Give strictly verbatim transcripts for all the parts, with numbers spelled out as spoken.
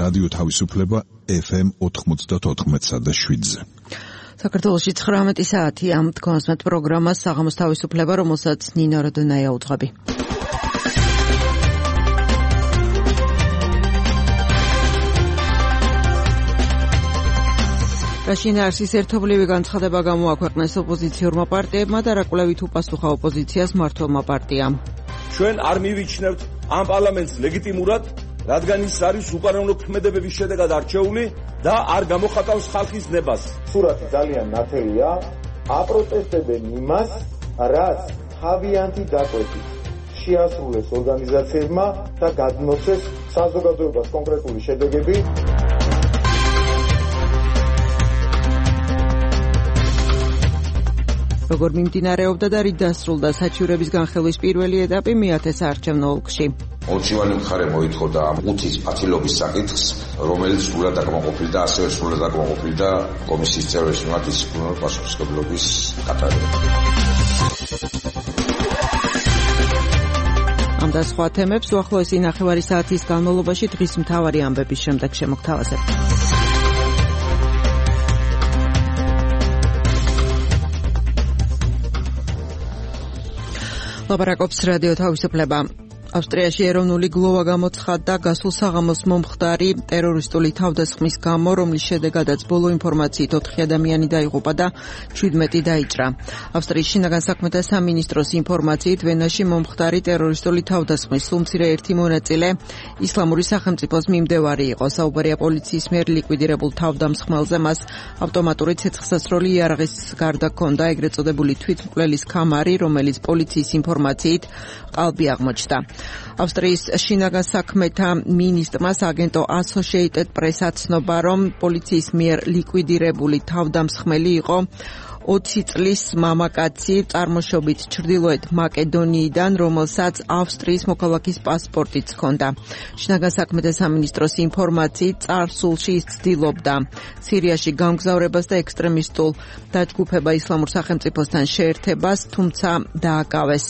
რადიო თავისუფლება ეფ ემ ოთხმოცდაოთხ და შვიდზე. საქართველოში ცხრამეტი საათი ამ თქმასმეთ პროგრამას საღამოს თავისუფლება, რომელსაც ნინო როდონაია უძღვები. რაშინარსის ერთობლივი განცხადება გამოაქვეყნეს ოპოზიციურმა პარტიებმა და რა კვლევით უპასუხა ოპოზიციას მმართველმა პარტიამ. ჩვენ არ მივიჩნევთ ამ პარლამენტს ლეგიტიმურად, რადგან ის არის უკანონო ქმედებების შედეგად არჩეული და არ გამოხატავს ხალხის ნებას. სურათი ძალიან ნათელია, აპროტესტებენ იმას, რაც თავიანთი დაკვეთით შეასრულეს ორგანიზაციებმა და გადმოსცეს საზოგადოებას კონკრეტული შედეგები. როგორ მიმდინარეობდა და რით დასრულდა საჩივრების განხილვის პირველი ეტაპი მეათე საარჩევნო ოლქში. ოლქშივანი მხარე მოითხოვდა უთის პათილობის საკითხს, რომელიც სრულად აკმაყოფილდა, ასევე სრულად აკმაყოფილდა კომისიის წევრების მიმართ დისციპლინური პასუხისმგებლობის გატარება. ამ და სხვა თემებს უახლოესი ნახევარი საათის განმავლობაში დღის მთავარი ამბების შემდეგ შემოგთავაზებთ. ლაპარაკობს რადიო თავისუფლება. ავსტრიაში ეროვნული გლოვა გამოცხადდა გასულ საღამოს მომხდარი ტერორისტული თავდასხმის გამო, რომლის შედეგადაც ბოლო ინფორმაციით ოთხი ადამიანი დაიღუპა და შვიდმეტი დაიჭრა. ავსტრიის შინაგან საქმეთა სამინისტროს ინფორმაციით ვენაში მომხდარი ტერორისტული თავდასხმის სულმცირე ერთი მონაწილე ისლამური სახელმწიფოს მიმდევარი იყო. საუბარია პოლიციის მიერ ლიკვიდირებულ თავდამსხმელზე, მას ავტომატური ცეცხლსასროლი იარაღის გარდა ჰქონდა ეგრეთ წოდებული თვითმკვლელის კამარი, რომელიც პოლიციის ინფორმაციით ყალბი აღმოჩნდა. ავსტრიის შინაგან საქმეთა მინისტრმა აგენტო Associated Press აცნობა, რომ პოლიციის მიერ ლიკვიდირებული თავდამსხმელი იყო ოცი წლის მამაკაცი, წარმოშობით ჩრდილოეთ მაკედონიიდან, რომელსაც ავსტრიის მოქალაქის პასპორტიც ჰქონდა. შინაგან საქმეთა სამინისტროს ინფორმაციით წარსულში ის ცდილობდა სირიაში გამგზავრებას და ექსტრემისტულ დაჯგუფება ისლამურ სახელმწიფოსთან შეერთებას, თუმცა დააკავეს.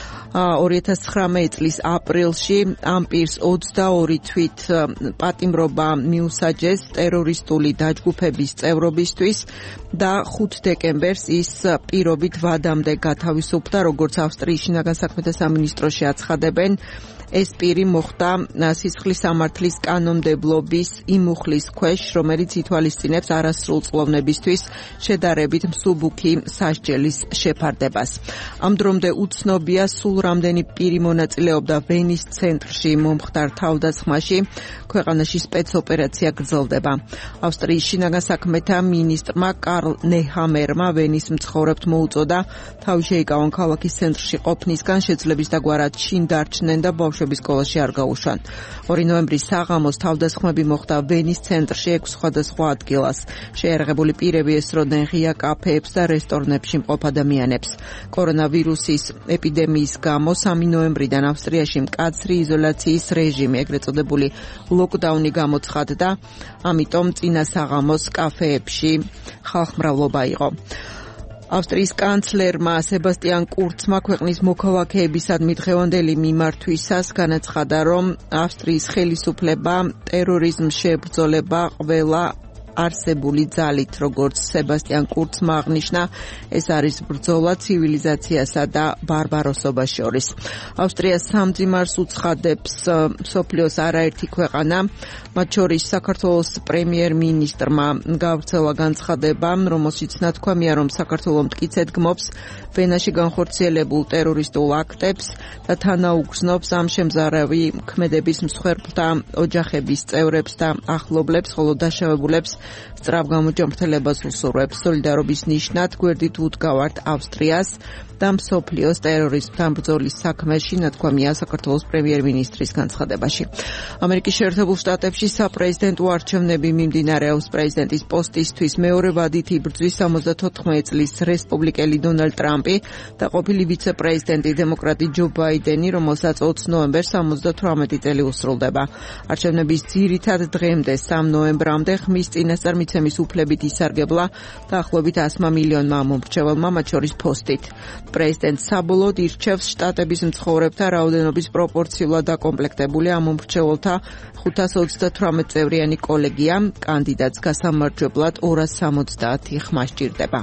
ორი ათას ცხრამეტი წლის აპრილში ამ პირს ოცდაორი თვით პატიმრობა მიუსაჯეს ტერორისტული დაჯგუფების წევრობისთვის და ხუთი დეკემბერს ის პირობით ვადამდე გათავისუფლდა, როგორც ავსტრიის შინაგან საქმეთა სამინისტროში აცხადებენ. ეს პირი მოხვდა სისხლის სამართლის კანონმდებლობის იმ მუხლის ქვეშ, რომელიც ითვალისწინებს არასრულწლოვნებისთვის შედარებით მსუბუქი სასჯელის შეფარდებას. ამ დრომდე უცნობია, სულ რამდენი პირი მონაწილეობდა ვენის ცენტრში მომხდარ თავდასხმაში. ქვეყანაში სპეცოპერაცია გრძელდება. ავსტრიის შინაგან საქმეთა მინისტრმა კარლ ნეჰამერმა ვენის მცხოვრებთ მოუწოდა თავი შეიკავონ ქალაქის ცენტრში ყოფნისგან, შეძლების დაგვარად შინ დარჩნენ და ბავშვების სკოლაში არ გაუშვან. ორი ნოემბრის საღამოს თავდასხმები მოხდა ვენის ცენტრში ექვს სხვადასხვა ადგილას. შეიარაღებული პირები ესროდნენ ღია კაფეებს და რესტორნებში მყოფ ადამიანებს. კორონავირუსის ეპიდემიის გამო სამი ნოემბრიდან ავსტრიაში მკაცრი იზოლაციის რეჟიმი, ეგრეთ წოდებული ლოკდაუნი გამოცხადდა, ამიტომ წინა საღამოს კაფეებში ხალხმრავლობა იყო. ავსტრიის კანცლერმა სებასტიან კურცმა ქვეყნის მოქალაქეებისადმი დღევანდელი მიმართვისას განაცხადა, რომ ავსტრიის ხელისუფლება ტერორიზმს შეებრძოლება ყველა არსებული ძალით, როგორც სებასტიან კურცმა აღნიშნა, ეს არის ბრძოლა ცივილიზაციასა და ბარბაროსობას შორის. ავსტრიას სამძიმარს უცხადებს მსოფლიოს არაერთი ქვეყანა, მათ შორის საქართველოს პრემიერ-მინისტრმა გავრცელა განცხადება, რომელშიც ნათქვამია, რომ საქართველო მტკიცედ გმობს ვენაში განხორციელებულ ტერორისტულ აქტებს და თანაუგრძნობს ამ შემზარავი ქმედების მსხვერპლთა ოჯახების წევრებს და ახლობლებს, ხოლო დაშავებულებს სწრაფ გამოჯანმრთელებას უსურვებს. სოლიდარობის ნიშნად გვერდით უდგავართ ავსტრიას და მსოფლიოს ტერორიზმთან ბრძოლის საქმეში, ნათქვამია საქართველოს პრემიერ-მინისტრის განცხადებაში. ამერიკის შეერთებულ შტატებში საპრეზიდენტო არჩევნები მიმდინარეობს. პრეზიდენტის პოსტისთვის მეორე ვადით იბრძვის სამოცდათოთხმეტი წლის რესპუბლიკელი დონალდ ტრამპი და ყოფილი ვიცე-პრეზიდენტი დემოკრატი ჯო ბაიდენი, რომელსაც ოცი ნოემბერს სამოცდათვრამეტი წელი უსრულდება. არჩევნების ძირითად დღემდე, სამ ნოემბრამდე ხმის წინა წინასწარმიცემის უფლებით ისარგებლა დაახლოებით ასმა მილიონმა მომრჩეველმა, მათ შორის ფოსტით. პრეზიდენტ საბოლოოდ ირჩევს შტატების მცხოვრებთა რაოდენობის პროპორციულად დაკომპლექტებული ამ მომრჩეველთა ხუთას ოცდათვრამეტ წევრიანი კოლეგია. კანდიდატს გასამარჯვებლად ორას სამოცდაათი ხმა სჭირდება.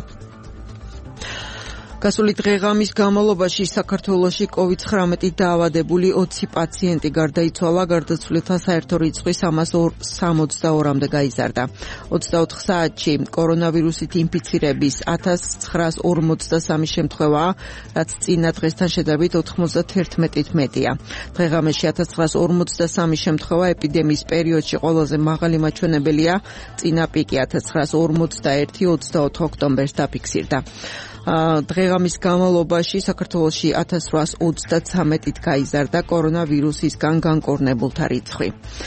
გასული დღე-ღამის განმავლობაში საქართველოში კოვიდ ცხრამეტით დაავადებული ოცი პაციენტი გარდაიცვალა, გარდაცვლილთა საერთო რიცხვი სამას სამოცდაორმამდე გაიზარდა. ოცდაოთხ საათში კორონავირუსით ინფიცირების ათას ცხრაას ორმოცდასამი შემთხვევაა, რაც წინა დღესთან შედარებით ოთხმოცდათერთმეტით მეტია. დღე-ღამეში ათას ცხრაას ორმოცდასამი შემთხვევა ეპიდემიის პერიოდში ყველაზე მაღალი მაჩვენებელია, წინა პიკი ათას ცხრაას ორმოცდაერთი ოცდაოთხ ოქტომბერს დაფიქსირდა. დღე-ღამის განმავლობაში საქართველოში ათას რვაას ოცდაცამეტით გაიზარდა კორონავირუსისგან განკორნებულთა რიცხვი.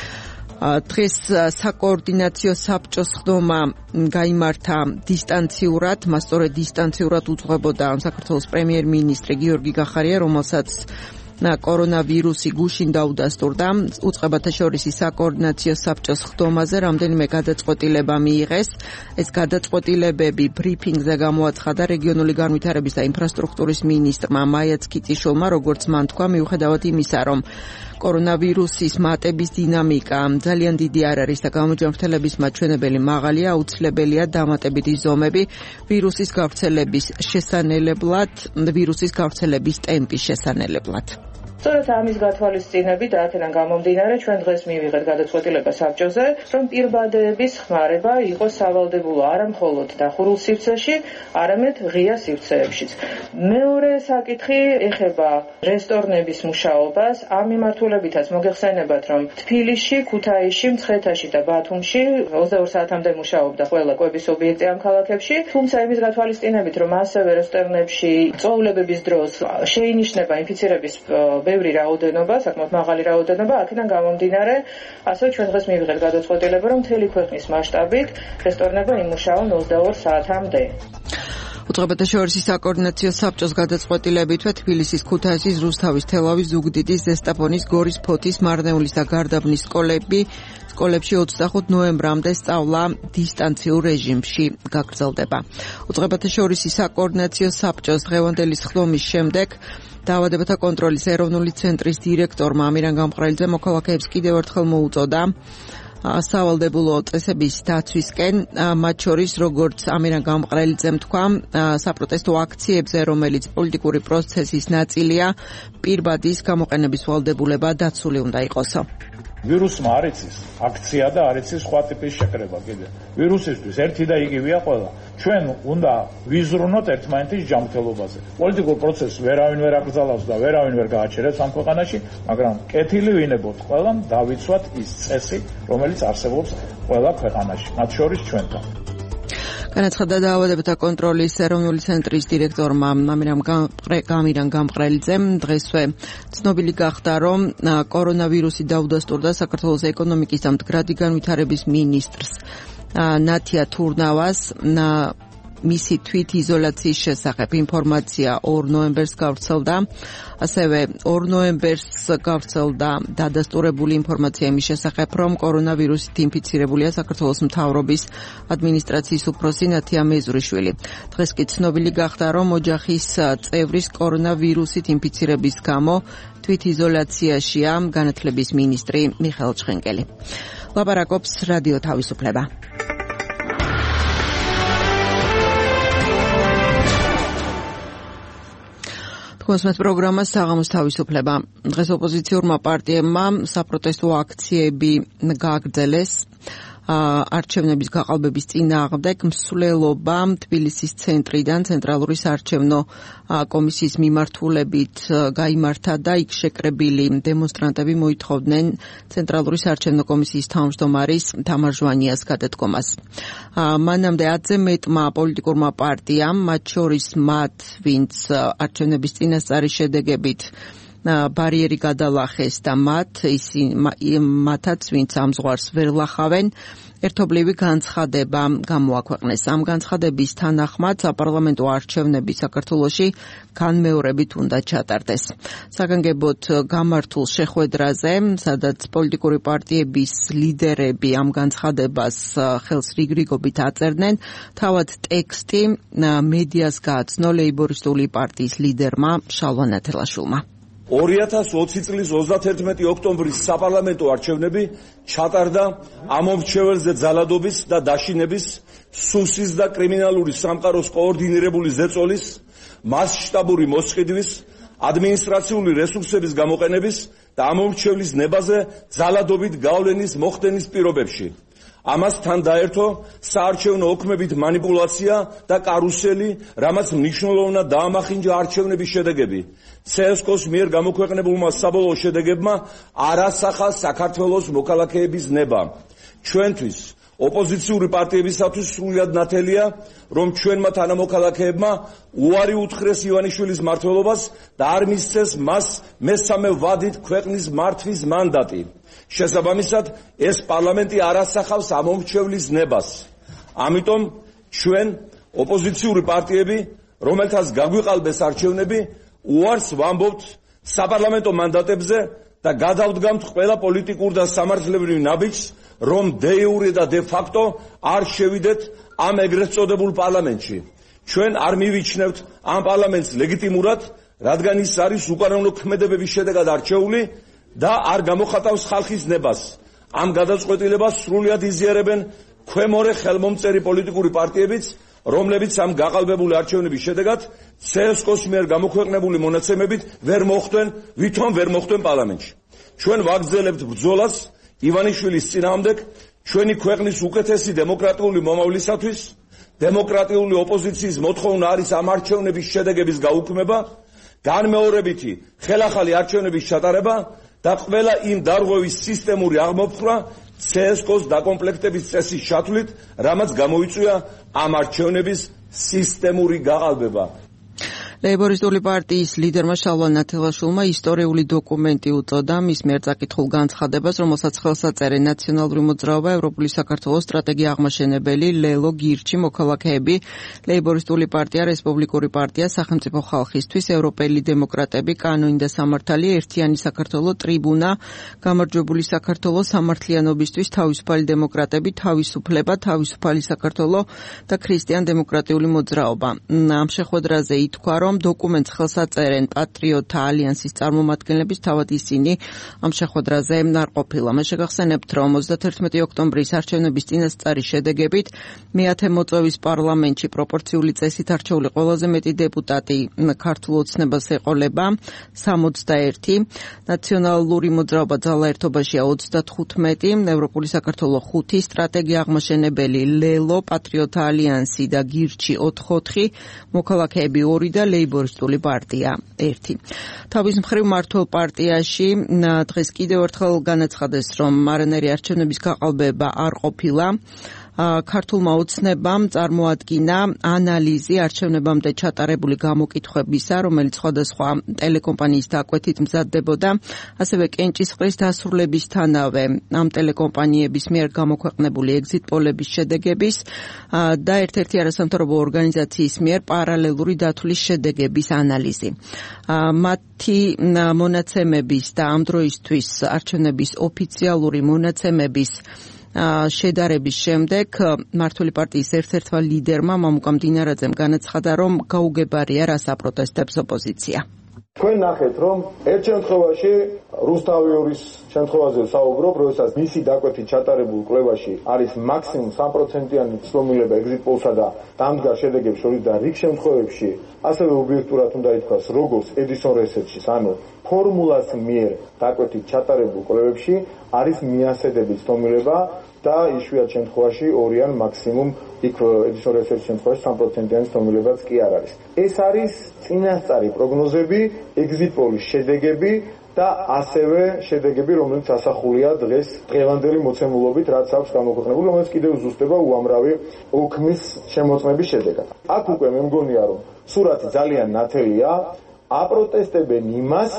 დღეს საკოორდინაციო საბჭოს ხდომა გაიმართა დისტანციურად, მას სწორედ დისტანციურად უძღვებოდა საქართველოს პრემიერ-მინისტრი გიორგი გახარია, რომელსაც კორონავირუსი გუშინ დაუდასტურდა. უწყებათა შორის საკოორდინაციო საბჭოს ხდომაზე რამდენიმე გადაწყვეტილება მიიღეს. ეს გადაწყვეტილებები ბრიფინგზე გამოაცხადა რეგიონული განვითარების და ინფრასტრუქტურის მინისტრმა მაია ცქიტიშვილმა, როგორც მან თქვა, მიუხედავად იმისა, რომ კორონავირუსის მატების დინამიკა ძალიან დიდი არ არის და გამოჯანმრთელების მაჩვენებელი მაღალია, აუცილებელია დამატებითი ზომები ვირუსის გავრცელების შესანელებლად, ვირუსის გავრცელების ტემპის შესანელებლად. სწორედ ამის გათვალისწინებით და აქედან გამომდინარე ჩვენ დღეს მივიღეთ გადაწყვეტილება საბჭოზე, რომ პირბადეების ხმარება იყოს სავალდებულო არა მხოლოდ დახურულ სივრცეში, არამედ ღია სივრცეებშიც. მეორე საკითხი ეხება რესტორნების მუშაობას. ამ მიმართულებითაც მოგეხსენებათ, რომ თბილისში, ქუთაისში, მცხეთაში და ბათუმში ოცდაორ საათამდე მუშაობდა ყველა კვების ობიექტი ამ ქალაქებში, თუმცა იმის გათვალისწინებით, რომ ასევე რესტორნებში წვეულებების დროს შეინიშნება ინფიცირების ბევრი რაოდენობა, საკმაოდ მაღალი რაოდენობა, აქედან გამომდინარე, ასევე ჩვენ დღეს მივიღეთ გადაწყვეტილება, რომ მთელი ქვეყნის მასშტაბით რესტორნები იმუშაონ ოცდაორ საათამდე. უწყებათა შორის საკოორდინაციო საბჭოს გადაწყვეტილებითვე თბილისის, ქუთაისის, რუსთავის, თელავის, ზუგდიდის, ზესტაფონის, გორის, ფოთის, მარნეულის და გარდაბნის სკოლები სკოლებში ოცდახუთ ნოემბრამდე სწავლა დისტანციურ რეჟიმში გაგრძელდება. უწყებათა შორის საკოორდინაციო საბჭოს დღევანდელი სხდომის შემდეგ დაავადებათა კონტროლის ეროვნული ცენტრის დირექტორმა ამირან გამყრელიძემ მოქალაქეებს კიდევ ერთხელ მოუწოდა სავალდებულო წესების დაცვისკენ, მათ შორის, როგორც ამირან გამყრელიძემ თქვა, საპროტესტო აქციებზე, რომელიც პოლიტიკური პროცესის ნაწილია, პირბადის გამოყენების ვალდებულება დაცული უნდა იყოსო. ვირუსმა არ იცის აქცია და არ იცის სხვა ტიპის შეკრება კიდე. ვირუსისთვის ერთი და იგივეა ყველა. ჩვენ უნდა ვიზრუნოთ ერთმანეთის ჯანმრთელობაზე. პოლიტიკურ პროცესს ვერავინ ვერ აკრძალავს და ვერავინ ვერ გააჩერებს ამ ქვეყანაში, მაგრამ კეთილი ვინებოთ ყველამ დავიცვათ ის წესი, რომელიც არსებობს ყველა ქვეყანაში, მათ შორის ჩვენთან. განაცხადა დაავადებათა კონტროლის ეროვნული ცენტრის დირექტორმა ამირან გამყრელიძემ. დღესვე ცნობილი გახდა, რომ კორონავირუსი დაუდასტურდა საქართველოს ეკონომიკის და მდგრადი განვითარების მინისტრს ნათია თურნავას. მისი თვით იზოლაციის შესახებ ინფორმაცია ორ ნოემბერს გავრცელდა. ასევე ორ ნოემბერს გავრცელდა დადასტურებული ინფორმაცია იმის შესახებ, რომ კორონავირუსით ინფიცირებულია საქართველოს მთავრობის ადმინისტრაციის უფროსი ნათია მეზურიშვილი. დღეს კი ცნობილი გახდა, რომ ოჯახის წევრის კორონავირუსით ინფიცირების გამო თვით იზოლაციაშია განათლების მინისტრი მიხეილ ჩხენკელი. ლაპარაკობს რადიო თავისუფლება. კონსმეთ პროგრამა საღამოს თავისუფლება. დღეს ოპოზიციურმა პარტიებმა საპროტესტო აქციები გააგრძელეს არჩევნების გაყალბების წინააღმდეგ. მსვლელობა თბილისის ცენტრიდან ცენტრალური საარჩევნო კომისიის მიმართულებით გაიმართა და იქ შეკრებილი დემონსტრანტები მოითხოვდნენ ცენტრალური საარჩევნო კომისიის თავმჯდომარის თამარ ჟვანიას გადადგომას. მანამდე ათზე მეტმა პოლიტიკურმა პარტიამ, მათ შორის მათ, ვინც არჩევნების წინასწარი შედეგებით ბარიერი გადალახეს და მათ მათაც ვინც ამ ზღვარს ვერ ლახავენ ერთობლივი განცხადება გამოაქვეყნეს. ამ განცხადების თანახმად საპარლამენტო არჩევნები საქართველოში განმეორებით უნდა ჩატარდეს. საგანგებოდ გამართულ შეხვედრაზე, სადაც პოლიტიკური პარტიების ლიდერები ამ განცხადებას ხელს რიგრიგობით აწერდნენ, თავად ტექსტი მედიას გააცნო ლეიბორისტული პარტიის ლიდერმა შალვა ნათელაშვილმა. ორი ათას ოცი წლის ოცდაათერთმეტი ოქტომბრის საპარლამენტო არჩევნები ჩატარდა ამომრჩეველზე ძალადობის და დაშინების, სუსის და კრიმინალური სამყაროს კოორდინირებული ზეწოლის, მასშტაბური მოსყიდვის, ადმინისტრაციული რესურსების გამოყენების და ამომრჩევლის ნებაზე ძალადობით გავლენის მოხდენის პირობებში. ამასთან დაერთო საარჩევნო ოქმებით მანიპულაცია და კარუსელი, რამაც მნიშვნელოვნად დაამახინჯა არჩევნების შედეგები. ცესკოს მიერ გამოქვეყნებულმა საბოლოო შედეგებმა არ ასახა საქართველოს მოქალაქეების ნება. ჩვენთვის, ოპოზიციური პარტიებისათვის სრულიად ნათელია, რომ ჩვენმა თანამოქალაქეებმა უარი უთხრეს ივანიშვილის მმართველობას და არ მისცეს მას მესამე ვადით ქვეყნის მართვის მანდატი. შესაბამისად, ეს პარლამენტი არ ასახავს ამომრჩევლის ნებას. ამიტომ ჩვენ ოპოზიციური პარტიები, რომელთაც გაგვიყალბეს არჩევნები, უარს ვამბობთ საპარლამენტო მანდატებზე და გადავდგამთ ყველა პოლიტიკურ და სამართლებრივ ნაბიჯს, რომ დე იურე და დე ფაქტო არ შევიდეთ ამ ეგრეთ წოდებულ პარლამენტში. ჩვენ არ მივიჩნევთ ამ პარლამენტს ლეგიტიმურად, რადგან ის არის უკანონო ქმედებების შედეგად არჩეული და არ გამოხატავს ხალხის ნებას. ამ გადაწყვეტილებას სრულიად იზიარებენ ქვემორე ხელმომწერი პოლიტიკური პარტიებიც, რომლებიც ამ გაყალბებული არჩევნების შედეგად ცესკოს მიერ გამოქვეყნებული მონაცემებით ვერ მოხვდნენ, ვითომ ვერ მოხვდნენ პარლამენტში. ჩვენ ვაგრძელებთ ბრძოლას ივანიშვილის წინააღმდეგ ჩვენი ქვეყნის უკეთესი დემოკრატიული მომავლისათვის. დემოკრატიული ოპოზიციის მოთხოვნა არის ამ არჩევნების შედეგების გაუქმება, განმეორებითი ხელახალი არჩევნების ჩატარება და ყველა იმ დარღვევის სისტემური აღმოფხვრა ცესკოს დაკომპლექტების წესის ჩათვლით, რამაც გამოიწვია ამ არჩევნების სისტემური გაყალბება. ლეიბორისტული პარტიის ლიდერმა შალვა ნათელაშვილმა ისტორიული დოკუმენტი უწოდა მის მიერ წაკითხულ განცხადებას, რომელსაც ხელს აწერენ ნაციონალური მოძრაობა, ევროპული საქართველოს სტრატეგია აღმაშენებელი, ლელო, გირჩი, მოქალაქეები, ლეიბორისტული პარტია, რესპუბლიკური პარტია, სახელმწიფო ხალხისთვის, ევროპელი დემოკრატები, კანონი და სამართალი, ერთიანი საქართველო, ტრიბუნა, გამარჯვებული საქართველო, სამართლიანობისთვის, თავისუფალი დემოკრატები, თავისუფლება, თავისუფალი საქართველო და ქრისტიან-დემოკრატიული მოძრაობა. ამ შეხვედრაზე ითქვა, რომ დოკუმენტს ხელს აწერენ პატრიოტთა ალიანსის წარმომადგენლების, თავად ისინი ამ შეხვედრაზე არ ყოფილა. მე შეგახსენებთ, რომ ოცდაათერთმეტი ოქტომბრის არჩევნების წინასწარი შედეგებით მეათე მოწვევის პარლამენტში პროპორციული წესით არჩეული ყველაზე მეტი დეპუტატი ქართულ ოცნებას ეყოლება სამოცდაერთი, ნაციონალური მოძრაობა ძალა ერთობაშია ოცდათხუთმეტი, ევროპული საქართველო ხუთი, სტრატეგია აღმაშენებელი, ლელო, პატრიოტთა ალიანსი და გირჩი ოთხი, მოქალაქეები ორი და ლეიბორისტული პარტია ერთი. თავის მხრივ მართლ პარტიაში დღეს კიდევ ერთხელ განაცხადეს, რომ არანაირი არჩევნების გაყალბება არ ყოფილა. ქართულმა ოცნებამ წარმოადგინა ანალიზი არჩევნებამდე ჩატარებული გამოკითხვებისა, რომელიც სხვადასხვა ტელეკომპანიის დაკვეთით მზადდებოდა, ასევე კენჭისყრის დასრულებისთანავე ამ ტელეკომპანიების მიერ გამოქვეყნებული ეგზიტ პოლების შედეგების და ერთ-ერთი არასამთავრობო ორგანიზაციის მიერ პარალელური დათვლის შედეგების ანალიზი. მათი მონაცემების და ამ დროისთვის არჩევნების ოფიციალური მონაცემების შედარების შემდეგ მართული პარტიის ერთ-ერთმა ლიდერმა მამუკა მდინარაძემ განაცხადა, რომ გაუგებარია რას აპროტესტებს ოპოზიცია. თქვენ ნახეთ, რომ ერთ შემთხვევაში რუსთავიორის შემთხვევაზე ვსაუბრობ, როდესაც მისი დაკვეთით ჩატარებულ კვლევაში არის მაქსიმუმ სამი პროცენტიანი ცდომილება ეგზიტ პოლსა და დამდგარ შედეგებს შორის და რიგ შემთხვევებში ასევე ობიექტურად უნდა ითქვას, როგორც ედისონ რესერჩის, ანუ ფორმულას მიერ დაკვეთით ჩატარებულ კვლევებში არის მიასედების ცდომილება და იშვიათ შემთხვევაში ორი ან მაქსიმუმ იქ ედისონ რესერჩის შემთხვევაში სამი პროცენტიანი ცდომილებაც კი არ არის. ეს არის წინასწარი პროგნოზები, ეგზიტ პოლის შედეგები და ასევე შედეგები, რომელიც ასახულია დღეს დღევანდელი მოცემულობით, რაც აქვს გამოქვეყნებული, რომელიც კიდევ ზუსტდება უამრავი ოქმის შემოწმების შედეგად. აქ უკვე მე მგონია, რომ სურათი ძალიან ნათელია, აპროტესტებენ იმას,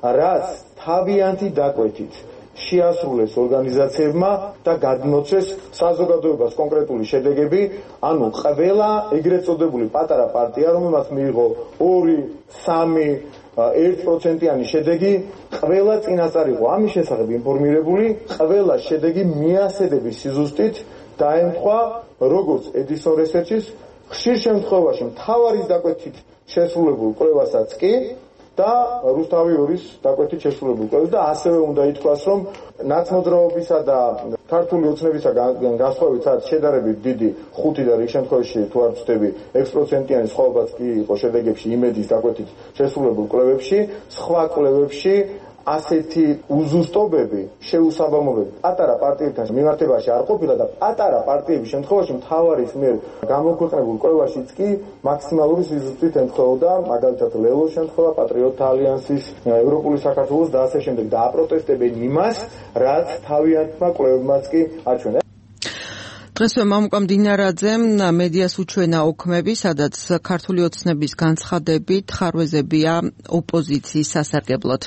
რაც თავიანთი დაკვეთით შეასრულეს ორგანიზაციებმა და გადმოცეს საზოგადოებას კონკრეტული შედეგები, ანუ ყველა ეგრეთ წოდებული პატარა პარტია, რომელმაც მიიღო ორი, სამი, ერთ პროცენტიანი შედეგი, ყველა წინასწარ იყო ამის შესახებ ინფორმირებული, ყველა შედეგი მიასედების სიზუსტით დაემთხვა როგორც Edison Research-ის, ხშირ შემთხვევაში მთავარის დაკვეთით შესრულებულ კვლევასაც კი და რუსთავი ორის დაკვეთით შესრულებულ კვლევას და ასევე უნდა ითქვას, რომ ნაცმოძრაობისა და ქართული ოცნებისა განსხვავებით შედარებით დიდი ხუთი და რიგ შემთხვევაში თუ არ ვცდები ექვს პროცენტიანი სხვაობაც კი იყო შედეგებში იმედის დაკვეთით შესრულებულ კვლევებში, სხვა კვლევებში ასეთი უზუსტობები, შეუსაბამობები პატარა პარტიებთან მიმართებაში არ ყოფილა და პატარა პარტიების შემთხვევაში მთავარის მიერ გამოქვეყნებულ კვლევაშიც კი მაქსიმალური სიზუსტით ემთხვეოდა, მაგალითად ლელოს შემთხვევა, პატრიოტთა ალიანსის, ევროპული საქართველოს და ასე შემდეგ და აპროტესტებენ იმას, რაც თავიანთმა კვლევებმაც კი აჩვენა. დღესვე მამუკა მდინარაძემ მედიას უჩვენა ოქმები, სადაც ქართული ოცნების განცხადებით ხარვეზებია ოპოზიციის სასარგებლოდ.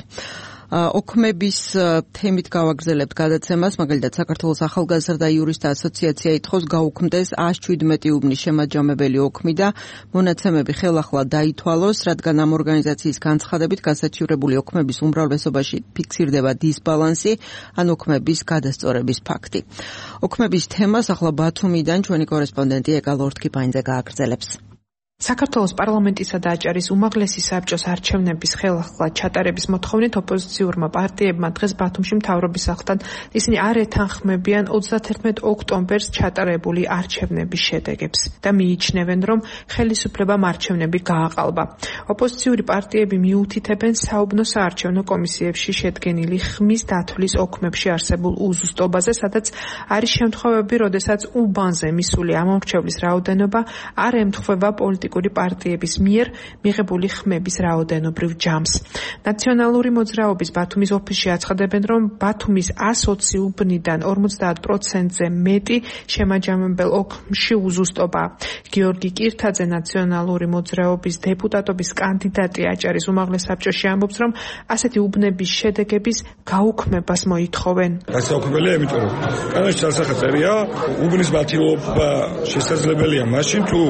ოქმების თემით გავაგრძელებთ გადაცემას, მაგალითად საქართველოს ახალგაზრდა იურისტთა ასოციაცია ითხოვს გაუქმდეს ას შვიდმეტი უბნის შემაჯამებელი ოქმი და მონაცემები ხელახლა დაითვალოს, რადგან ამ ორგანიზაციის განცხადებით გასაჩივრებული ოქმების უმრავლესობაში ფიქსირდება დისბალანსი, ან ოქმების გადასწორების ფაქტი. ოქმების თემას ახლა ბათუმიდან ჩვენი კორესპონდენტი ეკა ლორთქიფანიძე გააგრძელებს. საქართველოს პარლამენტისა და აჭარის უმაღლესი საბჭოს არჩევნების ხელახლა ჩატარების მოთხოვნით ოპოზიციურმა პარტიებმა დღეს ბათუმში მთავრობის სახლთან ისინი არ ეთანხმებიან ოცდათერთმეტ ოქტომბერს ჩატარებული არჩევნების შედეგებს და მიიჩნევენ, რომ ხელისუფლებამ არჩევნები გააყალბა. ოპოზიციური პარტიები მიუთითებენ საუბნო საარჩევნო კომისიებში შედგენილი ხმის დათვლის ოქმებში არსებულ უზუსტობაზე, სადაც არის შემთხვევები, როდესაც უბანზე მისული ამომრჩევლის რაოდენობა არ ემთხვევა პოლიტიკურ პარტიების მიერ მიღებული ხმების რაოდენობრივ ჯამს. ნაციონალური მოძრაობის ბათუმის ოფისში აცხადებენ, რომ ბათუმის ას ოცი უბნიდან ორმოცდაათ პროცენტზე მეტი შემაჯამებელ ოქმში უზუსტობაა. გიორგი კირთაძე, ნაციონალური მოძრაობის დეპუტატობის კანდიდატი აჭარის უმაღლეს საბჭოში ამბობს, რომ ასეთი უბნების შედეგების გაუქმებას მოითხოვენ. გასაუქმებელია, იმიტომ რომ კანონში ასახაწერია, უბნის მათილობა შესაძლებელია მაშინ თუ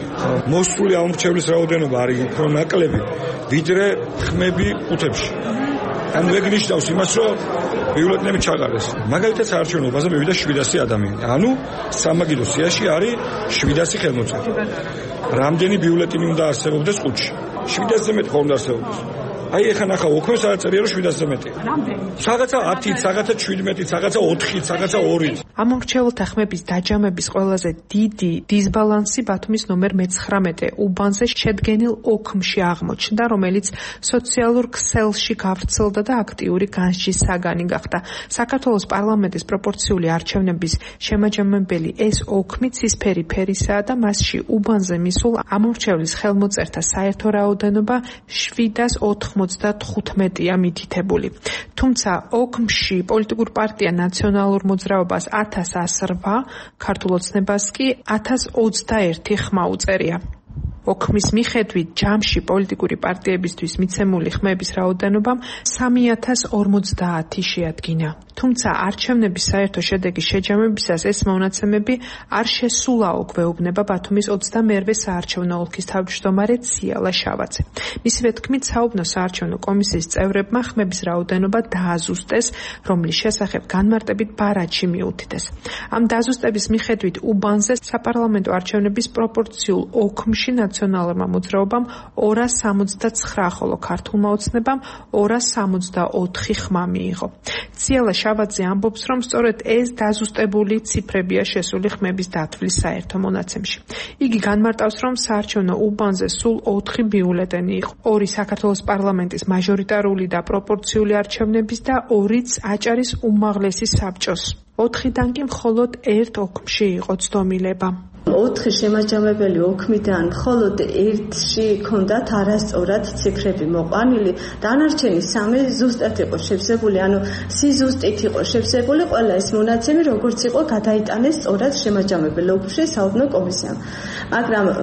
მოსული ამორჩევლის რაოდენობა არის უფრო ნაკლები, ვიდრე ხმები ყუთებში. ანუ ეგ ნიშნავს იმას, რომ ბიულეტენები ჩაყარდეს. მაგალითად საარჩევნოებაზე მივიდა შვიდასი ადამიანი. ანუ სამაგიდო სიაში არის შვიდასი ხელმოწერა. რამდენი ბიულეტენი უნდა არსებობდეს ყუთში? შვიდასზე მეტი ხომ უნდა არსებობდეს? აი ეხლა ნახავ, ოქმეს არ წერია, რომ შვიდასზე მეტი. რაღაცა ათით, რაღაცა შვიდმეტით, რაღაცა ოთხით, რაღაცა ორით. ამორჩეულთა ხმების დაჯამების ყველაზე დიდი დისბალანსი ბათუმის ნომერ მეცხრამეტე უბანზე შედგენილ ოქმში აღმოჩნდა, რომელიც სოციალურ ქსელში გავრცელდა და აქტიური განსჯის საგანი გახდა. საქართველოს პარლამენტის პროპორციული არჩევნების შემაჯამებელი ეს ოქმი ცისფერი ფერისაა და მასში უბანზე მისულ ამორჩევლის ხელმოწერთა საერთო რაოდენობა შვიდას ოთხმოცდათხუთმეტია მითითებული. თუმცა ოქმში პოლიტიკურ პარტია ნაციონალურ მოძრაობას ათას ას რვა, ქართულ ოცნებას კი ათას ოცდაერთი ხმა უწერია. ოქმის მიხედვით ჯამში პოლიტიკური პარტიებისთვის მიცემული ხმების რაოდენობამ სამი ათას ორმოცდაათი შეადგინა. თუმცა არჩევნების საერთო შედეგის შეჯამებისას ეს მონაცემები არ შესულაო, გვეუბნება ბათუმის ოცდამერვე საარჩევნო ოლქის თავმჯდომარე ციალა შავაძე. მისივე თქმით, საუბნო საარჩევნო კომისიის წევრებმა ხმების რაოდენობა დააზუსტეს, რომლის შესახებ განმარტებით ბარათში მიუთითეს. ამ დაზუსტების მიხედვით უბანზე საპარლამენტო არჩევნების პროპორციულ ოქმში ნაციონალურმა მოძრაობამ ორას სამოცდაცხრა, ხოლო ქართულმა ოცნებამ ორას სამოცდაოთხი ხმა მიიღო. ციალა შავაძე ამბობს, რომ სწორედ ეს დაზუსტებული ციფრებია შესული ხმების დათვლის საერთო მონაცემში. იგი განმარტავს, რომ საარჩევნო უბანზე სულ ოთხი ბიულეტენი იყო. ორი საქართველოს პარლამენტის მაჟორიტარული და პროპორციული არჩევნების და ორიც აჭარის უმაღლესი საბჭოს. ოთხიდან კი მხოლოდ ერთ ოქმში იყო ცდომილება. ოთხი შემაჯამებელი ოქმიდან მხოლოდ ერთში ჰქონდათ არასწორად ციფრები მოყვანილი, დანარჩენი სამი ზუსტად იყო შევსებული, ანუ სიზუსტით იყო შევსებული ყველა ეს მონაცემი, როგორც იყო გადაიტანეს სწორად შემაჯამებელ ოქმში საუბნო კომისიამ. მაგრამ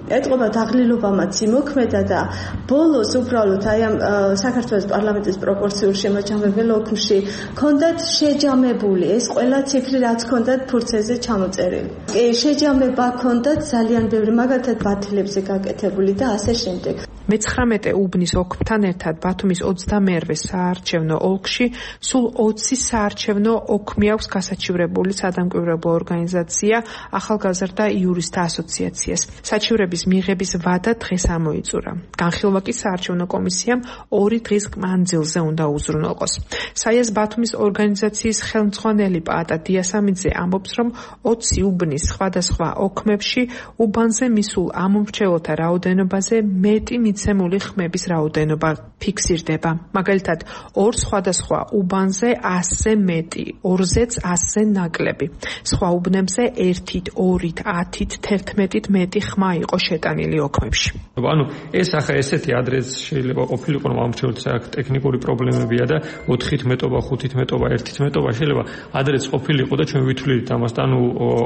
ეტყობა დაღლილობამაც იმოქმედა და ბოლოს უბრალოდ აი ამ საქართველოს პარლამენტის პროპორციულ შემაჯამებელ ოქმში ჰქონდათ შეჯამებული ეს ყველა ციფრი რაც ჰქონდათ ფურცეზე ჩამოწერილი. შეჯამება ჰქონდათ ძალიან ბევრი მაგალითად ბათილებზე გაკეთებული და ასე შემდეგ. მეცხრამეტე უბნის ოქმთან ერთად ბათუმის ოცდამეერვე საარჩევნო ოლქში სულ ოცი საარჩევნო ოქმი აქვს გასაჩივრებული სადამკვირვებლო ორგანიზაცია ახალგაზრდა იურისტთა ასოციაციას. საჩივრების მიღების ვადა დღეს ამოიწურა. განხილვა კი საარჩევნო კომისიამ ორი დღის მანძილზე უნდა უზრუნველყოს. საიას ბათუმის ორგანიზაციის ხელმძღვანელი პაატა დიასამიძე ამბობს, რომ ოცი უბნის სხვადასხვა ოქმებში უბანზე მისულ ამომრჩეველთა რაოდენობაზე მეტი მიცემული ხმების რაოდენობა ფიქსირდება. მაგალითად, ორ სხვადასხვა უბანზე ასზე მეტი, ორზეც ასზე ნაკლები. სხვა უბნებზე ერთით, ორით, ათით, თერთმეტით მეტი ხმა იყო შეტანილი ოქმებში. ანუ ეს ახლა ესეთი ადრეს შეიძლება ყოფილიყო, რომ ამრჩეველთა ტექნიკური პრობლემებია და ოთხით მეტობა, ხუთით მეტობა, ერთით მეტობა შეიძლება ადრეს ყოფილიყო და ჩვენ ვითვლით ამას, ანუ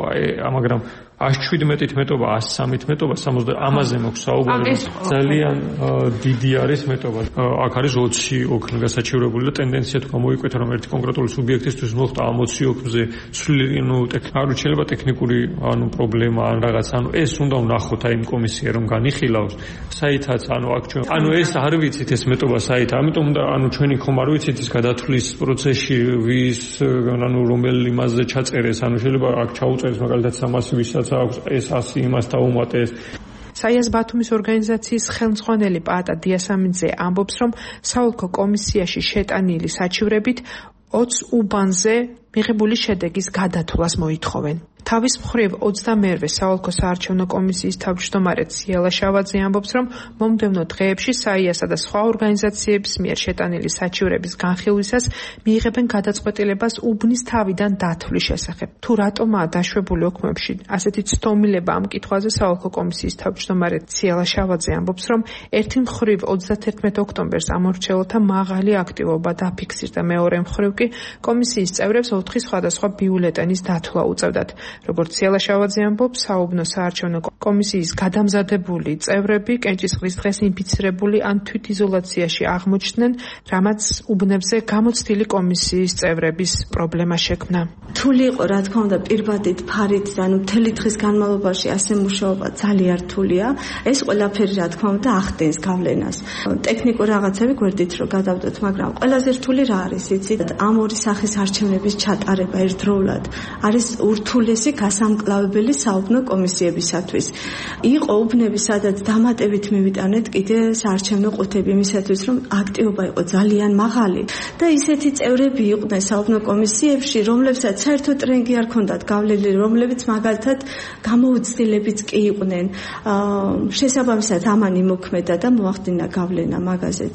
მაგრამ ათს შვიდმეტით მეტობა, ათს სამით მეტობა, სამოცდა ამაზე მოქვს საუბარი. ძალიან დიდი არის მეტობა. აქ არის ოცი ოქმი გასაჩივრებული და ტენდენცია თუ გამოიკვეთა, რომ ერთი კონკრეტული სუბიექტისთვის მოხდა ამ ოცი ოქმზე სრული ნუ არ შეიძლება ტექნიკური ანუ პრობლემა ან რაღაც, ანუ ეს უნდა ვნახოთ აი იმ კომისია რომ განიხილავს. საითაც ანუ აქ ჩვენ ანუ ეს არ ვიცით ეს მეტობა საით, ამიტომ უნდა ანუ ჩვენი ხომ არ ვიცით ის გადათვლის პროცესში ვის ანუ რომელი იმაზე ჩაწერეს, ანუ შეიძლება აქ ჩაუწერეს მაგალითად სამას ვისაც აქვს ეს ასი იმას დაუმატეს. საიას ბათუმის ორგანიზაციის ხელმძღვანელი პაატა დიასამიძე ამბობს, რომ საოლქო კომისიაში შეტანილი საჩივრებით ოც უბანზე მიღებული შედეგის გადათვლას მოითხოვენ. თავის მხრივ ოცდამეერვე საოლქო საარჩევნო კომისიის თავმჯდომარე ციალა შავაძე ამბობს, რომ მომდევნო დღეებში საიასა და სხვა ორგანიზაციების მიერ შეტანილი საჩივრების განხილვისას მიიღებენ გადაწყვეტილებას უბნის თავიდან დათვლის შესახებ. თუ რატომაა დაშვებული ოქმებში ასეთი ცდომილება ამ კითხვაზე საოლქო კომისიის თავმჯდომარე ციალა შავაძე ამბობს, რომ ერთი მხრივ ოცდათერთმეტ ოქტომბერს ამორჩეულთა მაღალი აქტივობა დაფიქსირდა, მეორე მხრივ კი კომისიის წევრებს ოთხი სხვადასხვა ბიულეტენის დათვლა უწევდათ. როგორც ციალა შავაძე ამბობს, საუბნო საარჩევნო კომისიის გადამზადებული წევრები კენჭისყრის დღეს ინფიცირებული ან თვითიზოლაციაში აღმოჩნდნენ, რამაც უბნებზე გამოცდილი კომისიის წევრების პრობლემა შექმნა. რთული იყო, რა თქმა უნდა, პირბადით, ფარით, ანუ მთელი დღის განმავლობაში ასე მუშაობა ძალიან რთულია. ეს ყველაფერი, რა თქმა უნდა, ახდენს გავლენას. ტექნიკურ რაღაცები გვერდით რომ გადავდოთ, მაგრამ ყველაზე რთული რა არის, იცით? ამ ორი სახის არჩევნების ჩატარება ერთდროულად არის ურთულესი გასამკლავებელი საუბნო კომისიებისათვის. იყო უბნები, სადაც დამატებით მივიტანეთ კიდე საარჩევნო ყუთები იმისათვის, რომ აქტივობა იყო ძალიან მაღალი და ისეთი წევრები იყვნენ საუბნო კომისიებში, რომლებსაც საერთოდ ტრენგი არ ქონდათ გავლილი, რომლებიც მაგალითად გამოუცდილებიც კი იყვნენ. შესაბამისად ამან იმოქმედა და მოახდინა გავლენა მაგაზეც.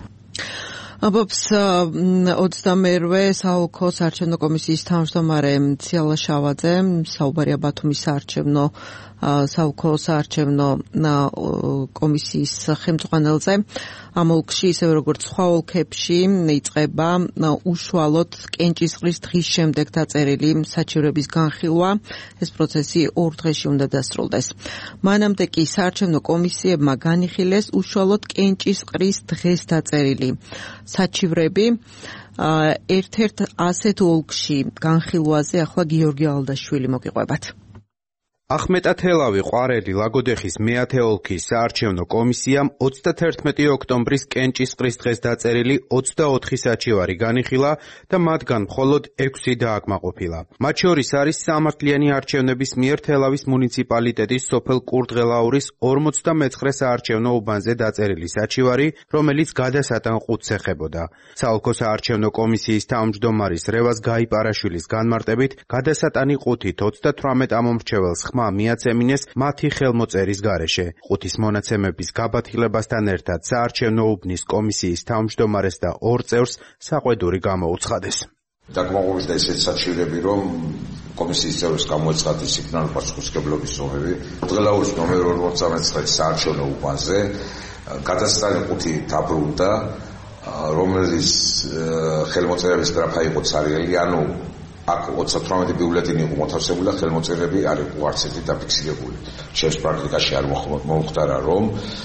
ამბობს ოცდამეერვე საოლქო საარჩევნო კომისიის თავმჯდომარე ციალა შავაძე. საუბარია ბათუმის საარჩევნო საოლქო საარჩევნო კომისიის ხელმძღვანელზე. ამ ოლქში ისევე როგორც სხვა ოლქებში იწყება უშუალოდ კენჭისყრის დღის შემდეგ დაწერილი საჩივრების განხილვა. ეს პროცესი ორ დღეში უნდა დასრულდეს. მანამდე კი საარჩევნო კომისიებმა განიხილეს უშუალოდ კენჭისყრის დღეს დაწერილი საჩივრები. ერთ-ერთ ასეთ ოლქში განხილვაზე ახლა გიორგი ალდაშვილი მოგიყვებათ. ახმეტათელავი, ყვარელი, ლაგოდეხის მეათე ოლქის საარჩევნო კომისიამ ოცდათერთმეტი ოქტომბრის კენჭისყრის დღეს დაწერილი ოცდაოთხი საჩივარი განიხილა და მათგან მხოლოდ ექვსი დააკმაყოფილა. მათ შორის არის სამართლიანი არჩევნების მიერ თელავის მუნიციპალიტეტის სოფელ კურდღელაურის ორმოცდამეცხრე საარჩევნო უბანზე დაწერილი საჩივარი, რომელიც გადასატან ყუთს ეხებოდა. საოლქო საარჩევნო კომისიის თავმჯდომარის რევაზ გაიპარაშვილის განმარტებით, გადასატანი ყუთით ოცდათვრამეტ ამომრჩეველს ხმა მიაცემინეს მათი ხელმოწერის გარეშე. ყუთის მონაცემების გაბათილებასთან ერთად საარჩევნო უბნის კომისიის თავმჯდომარეს და ორ წევრს საყვედური გამოუცხადეს. დაკმაყოფილდა ესეთ საჩივრები, რომ კომისიის წევრებს გამოეცხადეს სიგნალური პასუხისმგებლობის ზომები. კურდღელაურის ნომერ ორმოცდამეცხრე საარჩევნო უბანზე გადასტანი ყუთი დაბრუნდა, რომელიც ხელმოწერების გრაფა იყო ცარიელი, ანუ აქ ოცდათვრამეტი ბიულეტენი იყო მოთავსებული და ხელმოწერები არ იყო არც ერთი დაფიქსირებული. ჩემს პრაქტიკაში არ მომხდარა, რომ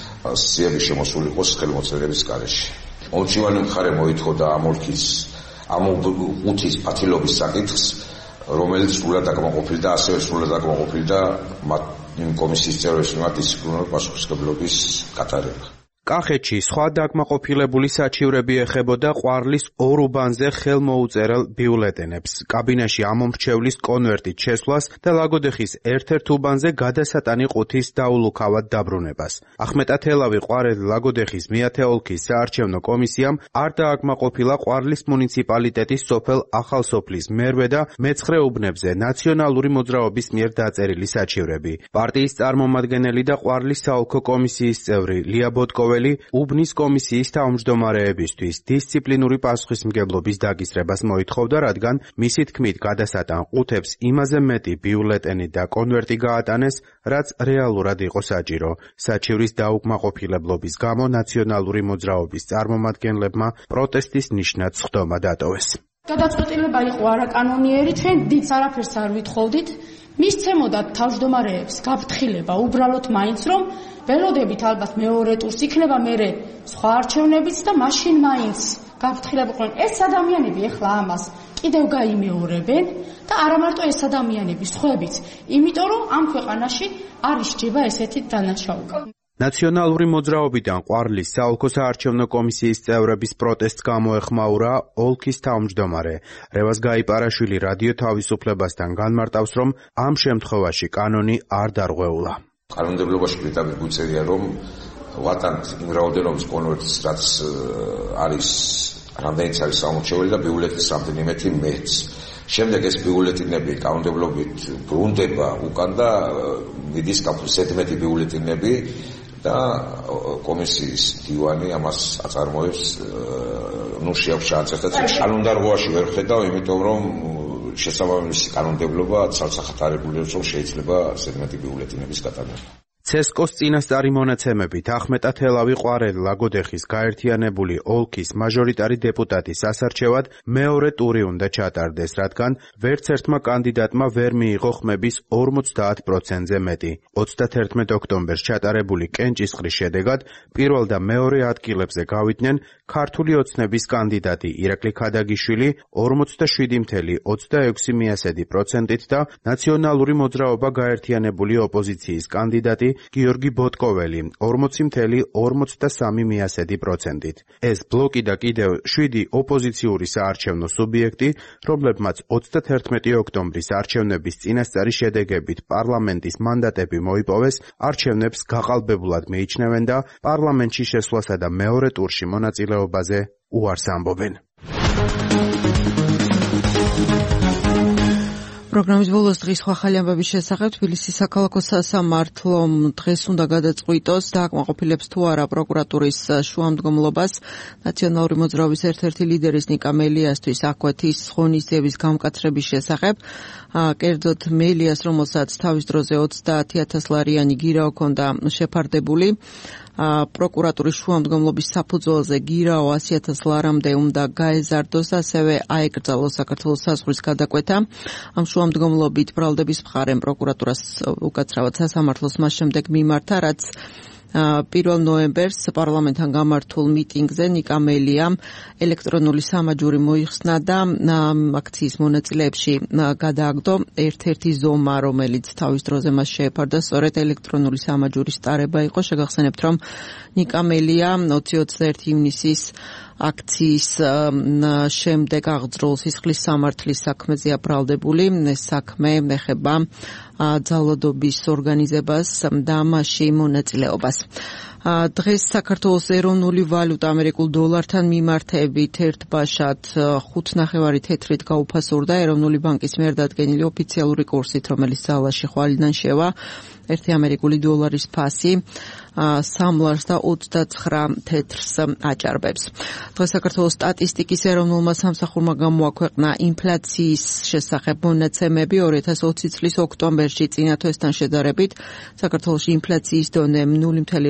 სიები შემოსული იყოს ხელმოწერების გარეშე. მომწვანო მხარე მოითხოვდა ამ ოლქის ამ უთის პათილობის საკითხს, რომელიც სრულად აკმაყოფილდა, ასევე სრულად აკმაყოფილდა მათ იმ კომისიის წევრების მიმართ დისციპლინარული პასუხისმგებლობის გატარება. კახეთში სხვა დაკმაყოფილებული საჩივრები ეხებოდა ყვარლის ორ უბანზე ხელმოუწერელ ბიულეტენებს, კაბინაში ამომრჩევლის კონვერტით შესვლას და ლაგოდეხის ერთ-ერთ უბანზე გადასატანი ყუთის დაულუქავად დაბრუნებას. ახმეტათელავი ყვარელი ლაგოდეხის მეათე ოლქის საარჩევნო კომისიამ არ დააკმაყოფილა ყვარლის მუნიციპალიტეტის სოფელ ახალსოფლის მერვე და მეცხრე უბნებზე ნაციონალური მოძრაობის მიერ დაწერილი საჩივრები. პარტიის წარმომადგენელი და ყვარლის საოლქო კომისიის წევრი ლია ბოტკოველი უბნის კომისიის თავმჯდომარეებისთვის დისციპლინური პასუხისმგებლობის დაგისრებას მოითხოვდა, რადგან მისი თქმით გადასატან ყუთებს იმაზე მეტი ბიულეტენი და კონვერტი გაატანეს, რაც რეალურად იყო საჭირო. საჩივრის დაუკმაყოფილებლობის გამო ნაციონალური მოძრაობის წარმომადგენლებმა პროტესტის ნიშნად სხდომა დატოვეს. გადაწყვეტილება იყო არაკანონიერი, ჩვენ დიდს არაფერს არ ვითხოვდით. მისცემოდათ თავმჯდომარეებს გაფრთხილება უბრალოდ მაინც, რომ ველოდებით ალბათ მეორე ტურს იქნება მერე სხვა არჩევნებიც და მაშინ მაინც გაფრთხილებულიყვნენ. ეს ადამიანები ეხლა ამას კიდევ გაიმეორებენ და არა მარტო ეს ადამიანები, სხვაებიც, იმიტომ რომ ამ ქვეყანაში არ ისჯება ესეთი დანაშაული. ნაციონალური მოძრაობიდან ყვარლის საოლქო საარჩევნო კომისიის წევრების პროტესტს გამოეხმაურა ოლქის თავმჯდომარე. რევაზ გაიპარაშვილი რადიო თავისუფლებასთან განმარტავს, რომ ამ შემთხვევაში კანონი არ დარღვეულა. კანონმდებლობაში პირდაპირ გვიწერია, რომ ვატანთ იმ რაოდენობის კონვერტს, რაც არის რამდენიც არის სამორჩეველი და ბიულეტენის რამდენიმეთი მეც. შემდეგ ეს ბიულეტინები კანონმდებლობით ბრუნდება უკან და მიდის ზედმეტი ბიულეტინები და კომისიის დივანი ამას აწარმოებს. ნუ შეაქვს ჩაწერთა კანონდარღვევაში ვერ ხედავ, იმიტომ რომ შესაბამისი კანონმდებლობა ცალსახატარებული რომ შეიძლება ზედმეტი ბიულეტინების გატანება. ცესკოს წინასწარი მონაცემებით ახმეტათელავი ყვარელი ლაგოდეხის გაერთიანებული ოლქის მაჟორიტარი დეპუტატის ასარჩევად მეორე ტური უნდა ჩატარდეს, რადგან ვერც ერთმა კანდიდატმა ვერ მიიღო ხმების ორმოცდაათ პროცენტზე მეტი. ოცდათერთმეტ ოქტომბერს ჩატარებული კენჭისყრის შედეგად პირველ და მეორე ადგილებზე გავიდნენ ქართული ოცნების კანდიდატი ირაკლი ქადაგიშვილი ორმოცდაშვიდი წუთი ოცდაექვსი პროცენტით და ნაციონალური მოძრაობა გაერთიანებული ოპოზიციის კანდიდატი გიორგი ბოტკოველი ორმოცი წუთი ორმოცდასამი პროცენტით. ეს ბლოკი და კიდევ შვიდი ოპოზიციური საარჩევნო სუბიექტი, რომლებმაც ოცდათერთმეტი ოქტომბრის არჩევნების წინასწარი შედეგებით პარლამენტის მანდატები მოიპოვეს, არჩევნებს გაყალბებულად მიიჩნევენ და პარლამენტში შესვლასა და მეორე ტურში მონაწილეობაზე უარს ამბობენ. პროგრამის ბოლოს დღის სხვა ხალი ამბების შესახებ თბილისის საქალაქო სასამართლომ დღეს უნდა გადაწყვიტოს დააკმაყოფილებს თუ არა პროკურატურის შუამდგომლობას ნაციონალური მოძრაობის ერთ-ერთი ლიდერის ნიკა მელიასთვის აკვეთის ღონისძიების გამკაცრების შესახებ. კერძოდ მელიას, რომელსაც თავის დროზე ოცდაათი ათას ლარიანი გირა ჰქონდა შეფარდებული, პროკურატურის შუამდგომლობის საფუძველზე გირაო ასი ათას ლარამდე უნდა გაეზარდოს, ასევე აეკრძალოს საქართველოს საზღვრის გადაკვეთა. ამ შუამდგომლობით ბრალდების მხარემ პროკურატურას უკაცრავად სასამართლოს მას შემდეგ მიმართა, რაც პირველ ნოემბერს პარლამენტთან გამართულ მიტინგზე ნიკა მელიამ ელექტრონული სამაჯური მოიხსნა და აქციის მონაწილეებში გადააგდო ერთ-ერთი ზომა, რომელიც თავის დროზე მას შეეფარდა, სწორედ ელექტრონული სამაჯურის ტარება იყო. შეგახსენებთ, რომ ნიკა მელია ოცი ოცდაერთი ივნისის აქციის შემდეგ აღძრულ სისხლის სამართლის საქმეზეა ბრალდებული. ეს საქმე ეხება ძალადობის ორგანიზებას და მასში მონაწილეობას. დღეს საქართველოს ეროვნული ვალუტა ამერიკულ დოლართან მიმართებით ერთბაშად ხუთ ნახევარი თეთრით გაუფასურდა ეროვნული ბანკის მიერ დადგენილი ოფიციალური კურსით, რომელიც ძალაში ხვალიდან შევა. ერთი ამერიკული დოლარის ფასი სამ ლარს და ოცდაცხრა თეთრს აჭარბებს. დღეს საქართველოს სტატისტიკის ეროვნულმა სამსახურმა გამოაქვეყნა ინფლაციის შესახებ მონაცემები. ორი ათას ოცი წლის ოქტომბერში წინა თვესთან შედარებით საქართველოში ინფლაციის დონე ნული წუთი რვა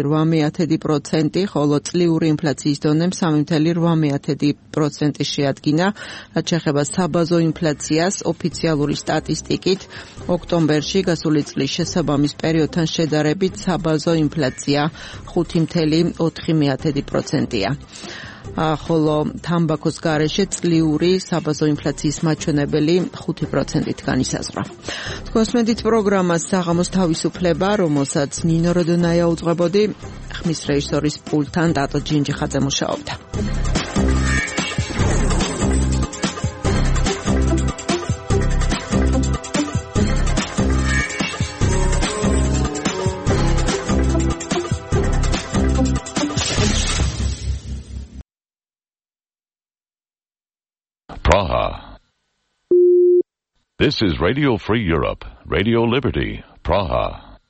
მეათედი პროცენტი, ხოლო წლიური ინფლაციის დონემ სამი წელი რვა მეათედი პროცენტი შეადგინა. რაც შეეხება საბაზო ინფლაციას, ოფიციალური სტატისტიკით, ოქტომბერში გასული წლის შესაბამის პერიოდთან შედარებით საბაზო ინფლაცია ხუთი წელი ოთხი მეათედი პროცენტია. ხოლო თამბაქოს გარეშე წლიური საბაზო ინფლაციის მაჩვენებელი ხუთი პროცენტით განისაზღვრა. თქვენსმენდით პროგრამას საღამოს თავისუფლება, რომელსაც ნინო როდონაია უძღვებოდი, ხმის რეჟისორის პულტთან დატო ჯინჯიხაძე მუშაობდა. Praha. This is Radio Free Europe, Radio Liberty, Praha.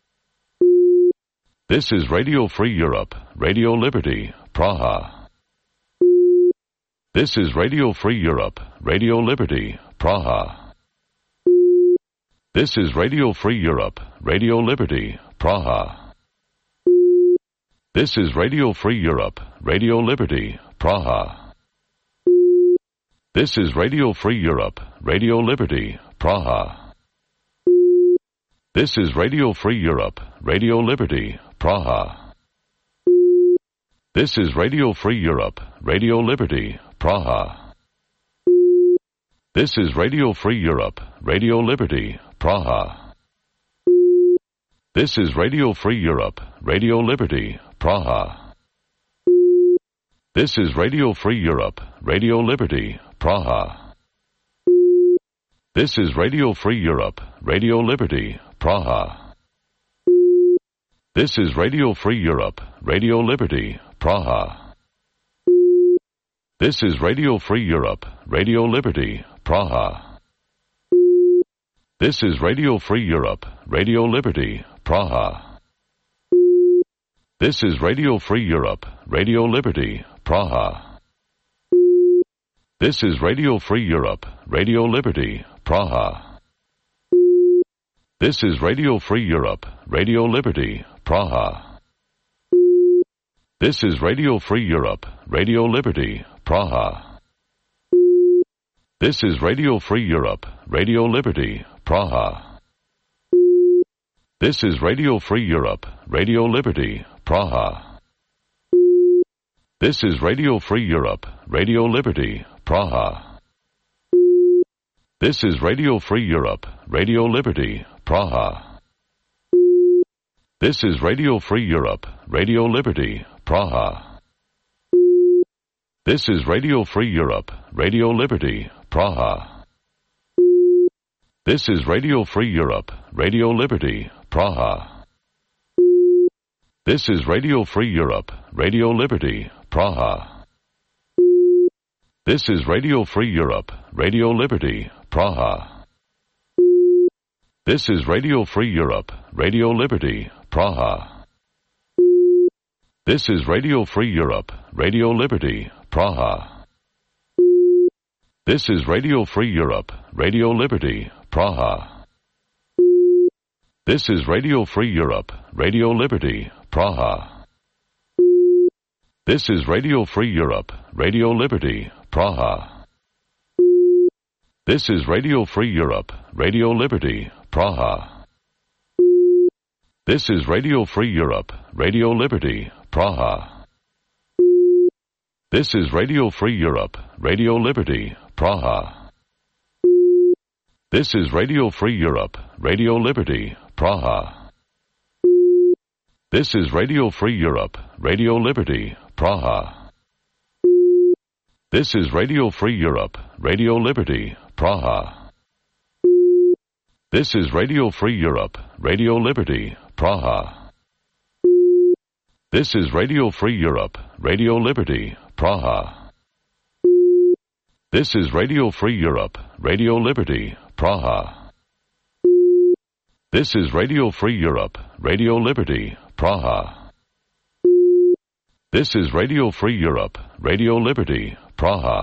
This is Radio Free Europe, Radio Liberty, Praha. This is Radio Free Europe, Radio Liberty, Praha. This is Radio Free Europe, Radio Liberty, Praha. This is Radio Free Europe, Radio Liberty, Praha. This is Radio Free Europe, Radio Liberty, Praha. This is Radio Free Europe, Radio Liberty, Praha. This is Radio Free Europe, Radio Liberty, Praha. This is Radio Free Europe, Radio Liberty, Praha. This is Radio Free Europe, Radio Liberty, Praha. This is Radio Free Europe, Radio Liberty, Praha. This is Radio Free Europe, Radio Liberty, Praha. This is Radio Free Europe, Radio Liberty, Praha. This is Radio Free Europe, Radio Liberty, Praha. This is Radio Free Europe, Radio Liberty, Praha. This is Radio Free Europe, Radio Liberty, Praha. This is Radio Free Europe, Radio Liberty, Praha. This is Radio Free Europe, Radio Liberty, Praha. This is Radio Free Europe, Radio Liberty, Praha. This is Radio Free Europe, Radio Liberty, Praha. This is Radio Free Europe, Radio Liberty, Praha. This is Radio Free Europe, Radio Liberty, Praha. This is Radio Free Europe, Radio Liberty, Praha. This is Radio Free Europe, Radio Liberty, Praha. This is Radio Free Europe, Radio Liberty, Praha. This is Radio Free Europe, Radio Liberty, Praha. This is Radio Free Europe, Radio Liberty, Praha. This is Radio Free Europe, Radio Liberty, Praha. This is Radio Free Europe, Radio Liberty, Praha. This is Radio Free Europe, Radio Liberty, Praha. This is Radio Free Europe, Radio Liberty, Praha. This is Radio Free Europe, Radio Liberty, Praha. This is Radio Free Europe, Radio Liberty, Praha. This is Radio Free Europe, Radio Liberty, Praha. This is Radio Free Europe, Radio Liberty, Praha. This is Radio Free Europe, Radio Liberty, Praha. This is Radio Free Europe, Radio Liberty, Praha. This is Radio Free Europe, Radio Liberty, Praha. This is Radio Free Europe, Radio Liberty, Praha. This is Radio Free Europe, Radio Liberty, Praha. This is Radio Free Europe, Radio Liberty, Praha. This is Radio Free Europe, Radio Liberty, Praha. This is Radio Free Europe, Radio Liberty, Praha. This is Radio Free Europe, Radio Liberty, Praha.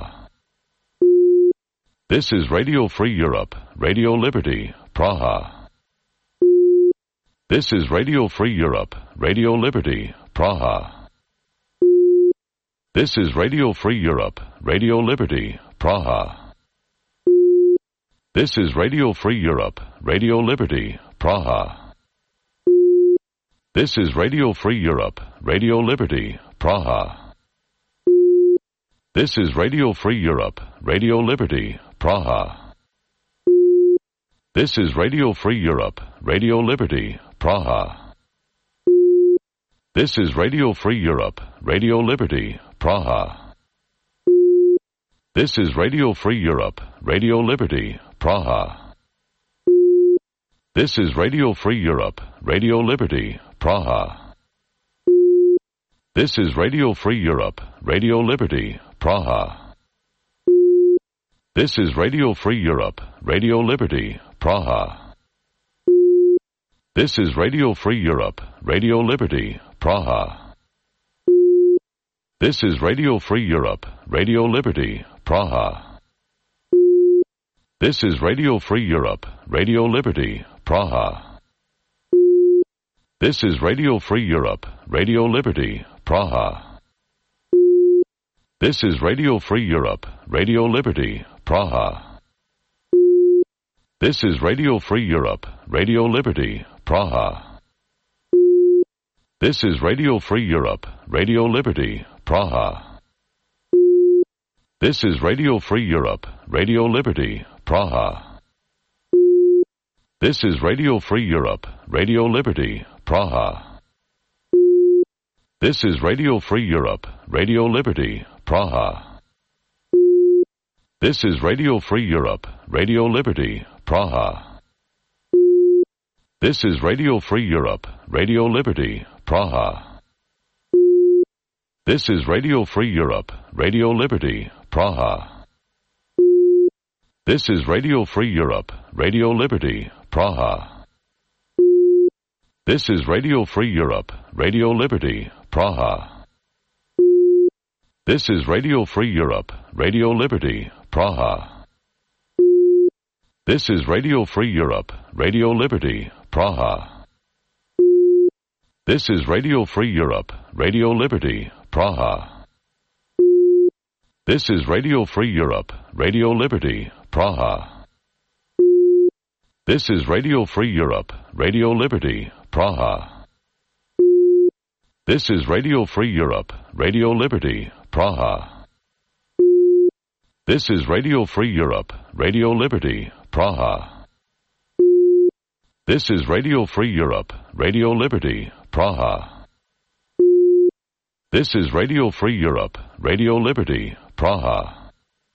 This is Radio Free Europe, Radio Liberty, Praha. This is Radio Free Europe, Radio Liberty, Praha. This is Radio Free Europe, Radio Liberty, Praha. This is Radio Free Europe, Radio Liberty, Praha. This is Radio Free Europe, Radio Liberty, Praha. This is Radio Free Europe, Radio Liberty, Praha. This is Radio Free Europe, Radio Liberty, Praha. This is Radio Free Europe, Radio Liberty, Praha. This is Radio Free Europe, Radio Liberty, Praha. This is Radio Free Europe, Radio Liberty, Praha. This is Radio Free Europe, Radio Liberty, Praha. This is Radio Free Europe, Radio Liberty, Praha. This is Radio Free Europe, Radio Liberty, Praha. This is Radio Free Europe, Radio Liberty, Praha. This is Radio Free Europe, Radio Liberty, Praha. This is Radio Free Europe, Radio Liberty, Praha. This is Radio Free Europe, Radio Liberty, Praha. This is Radio Free Europe, Radio Liberty, Praha. This is Radio Free Europe, Radio Liberty, Praha. This is Radio Free Europe, Radio Liberty, Praha. This is Radio Free Europe, Radio Liberty, Praha. This is Radio Free Europe, Radio Liberty, Praha. This is Radio Free Europe, Radio Liberty, Praha. This is Radio Free Europe, Radio Liberty, Praha. This is Radio Free Europe, Radio Liberty, Praha. This is Radio Free Europe, Radio Liberty, Praha. This is Radio Free Europe, Radio Liberty, Praha. This is Radio Free Europe, Radio Liberty, Praha. This is Radio Free Europe, Radio Liberty, Praha. This is Radio Free Europe, Radio Liberty, Praha. This is Radio Free Europe, Radio Liberty, Praha. This is Radio Free Europe, Radio Liberty, Praha. This is Radio Free Europe, Radio Liberty, Praha. This is Radio Free Europe, Radio Liberty, Praha. This is Radio Free Europe, Radio Liberty, Praha. This is Radio Free Europe, Radio Liberty, Praha.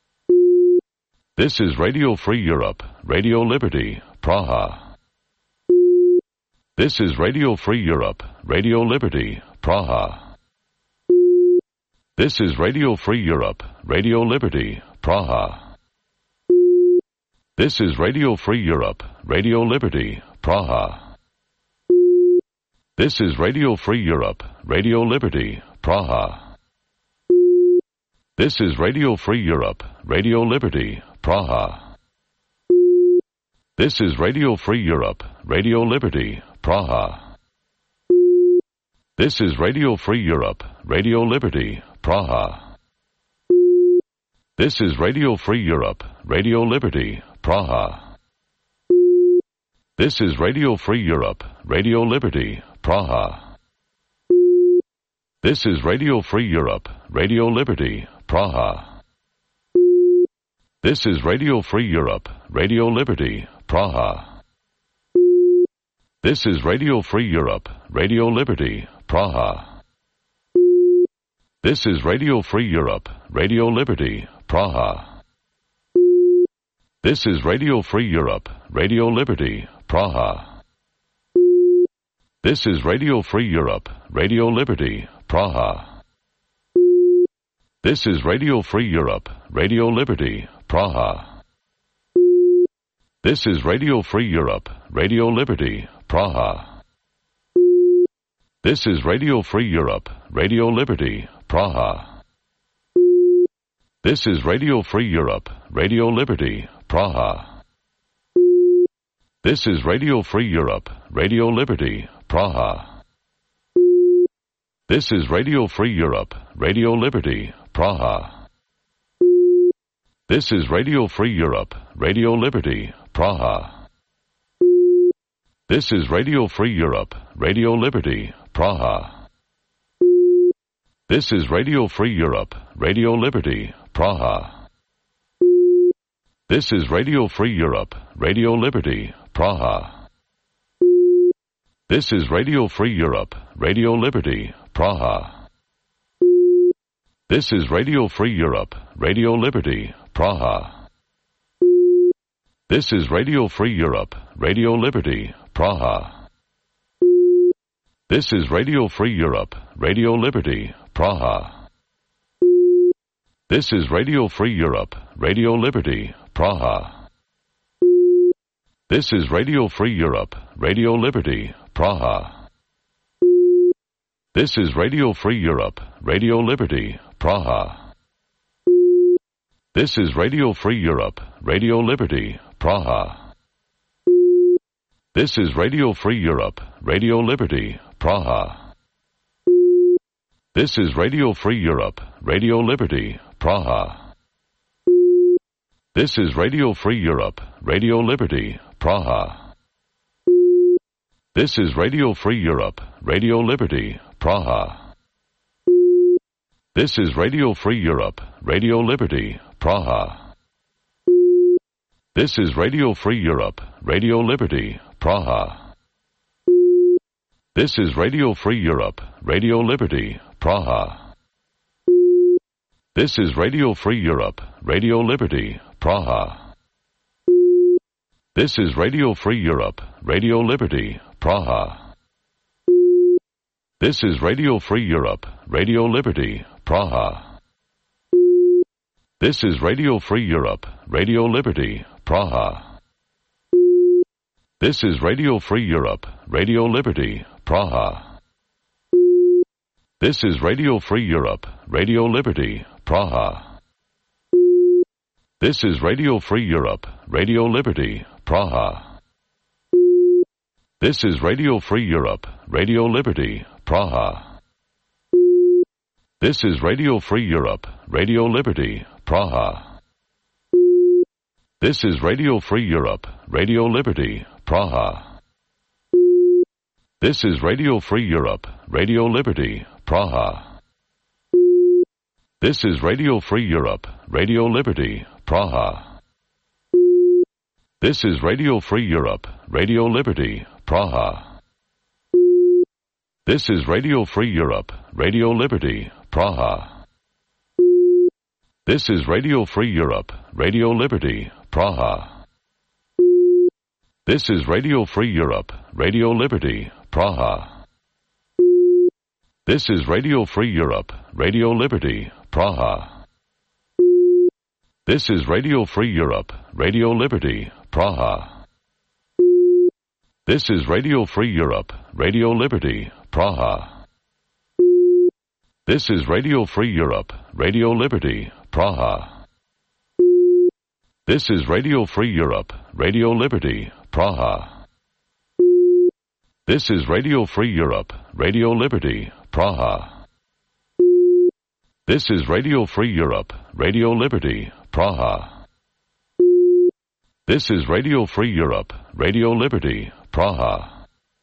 This is Radio Free Europe, Radio Liberty, Praha. This is Radio Free Europe, Radio Liberty, Praha. This is Radio Free Europe, Radio Liberty, Praha. This is Radio Free Europe, Radio Liberty, Praha. This is Radio Free Europe, Radio Liberty, Praha. This is Radio Free Europe, Radio Liberty, Praha. This is Radio Free Europe, Radio Liberty, Praha. This is Radio Free Europe, Radio Liberty, Praha. This is Radio Free Europe, Radio Liberty, Praha. This is Radio Free Europe, Radio Liberty, Praha. This is Radio Free Europe, Radio Liberty, Praha. This is Radio Free Europe, Radio Liberty, Praha. This is Radio Free Europe, Radio Liberty, Praha. This is Radio Free Europe, Radio Liberty, Praha. This is Radio Free Europe, Radio Liberty, Praha. This is Radio Free Europe, Radio Liberty, Praha. This is Radio Free Europe, Radio Liberty, Praha. This is Radio Free Europe, Radio Liberty, Praha. This is Radio Free Europe, Radio Liberty, Praha. This is Radio Free Europe, Radio Liberty, Praha. This is Radio Free Europe, Radio Liberty, Praha. This is Radio Free Europe, Radio Liberty, Praha. This is Radio Free Europe, Radio Liberty, Praha. This is Radio Free Europe, Radio Liberty, Praha. This is Radio Free Europe, Radio Liberty, Praha. This is Radio Free Europe, Radio Liberty, Praha. This is Radio Free Europe, Radio Liberty, Praha. This is Radio Free Europe, Radio Liberty, Praha. This is Radio Free Europe, Radio Liberty, Praha. This is Radio Free Europe, Radio Liberty, Praha. This is Radio Free Europe, Radio Liberty, Praha. This is Radio Free Europe, Radio Liberty, Praha. This is Radio Free Europe, Radio Liberty, Praha. This is Radio Free Europe, Radio Liberty, Praha. This is Radio Free Europe, Radio Liberty, Praha. This is Radio Free Europe, Radio Liberty, Praha. This is Radio Free Europe, Radio Liberty, Praha. This is Radio Free Europe, Radio Liberty, Praha. This is Radio Free Europe, Radio Liberty, Praha. This is Radio Free Europe, Radio Liberty, Praha. This is Radio Free Europe, Radio Liberty, Praha. This is Radio Free Europe, Radio Liberty, Praha. This is Radio Free Europe, Radio Liberty, Praha. This is Radio Free Europe, Radio Liberty, Praha. This is Radio Free Europe, Radio Liberty, Praha. This is Radio Free Europe, Radio Liberty, Praha. This is Radio Free Europe, Radio Liberty, Praha. This is Radio Free Europe, Radio Liberty, Praha. This is Radio Free Europe, Radio Liberty, Praha. This is Radio Free Europe, Radio Liberty, Praha. This is Radio Free Europe, Radio Liberty, Praha. This is Radio Free Europe, Radio Liberty, Praha. This is Radio Free Europe, Radio Liberty, Praha. This is Radio Free Europe, Radio Liberty, Praha. This is Radio Free Europe, Radio Liberty, Praha. This is Radio Free Europe, Radio Liberty, Praha. This is Radio Free Europe, Radio Liberty, Praha. This is Radio Free Europe, Radio Liberty, Praha. This is Radio Free Europe, Radio Liberty, Praha. This is Radio Free Europe, Radio Liberty, Praha. This is Radio Free Europe, Radio Liberty, Praha. This is Radio Free Europe, Radio Liberty, Praha. This is Radio Free Europe, Radio Liberty, Praha. This is Radio Free Europe, Radio Liberty, Praha. This is Radio Free Europe, Radio Liberty, Praha.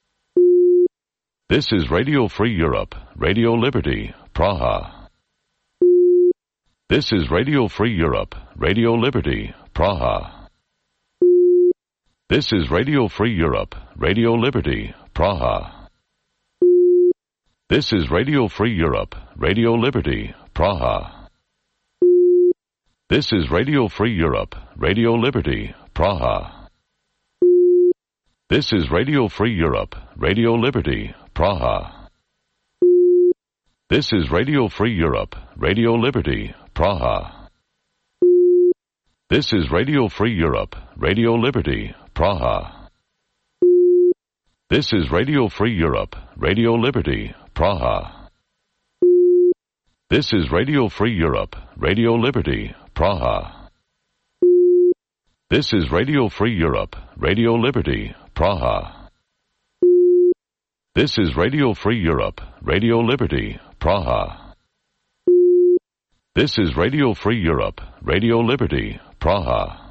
This is Radio Free Europe, Radio Liberty, Praha. This is Radio Free Europe, Radio Liberty, Praha. This is Radio Free Europe, Radio Liberty, Praha. This is Radio Free Europe, Radio Liberty, Praha. This is Radio Free Europe, Radio Liberty, Praha. This is Radio Free Europe, Radio Liberty, Praha. This is Radio Free Europe, Radio Liberty, Praha. This is Radio Free Europe, Radio Liberty, Praha. This is Radio Free Europe, Radio Liberty, Praha. This is Radio Free Europe, Radio Liberty, Praha. This is Radio Free Europe, Radio Liberty, Praha. This is Radio Free Europe, Radio Liberty, Praha. This is Radio Free Europe, Radio Liberty, Praha.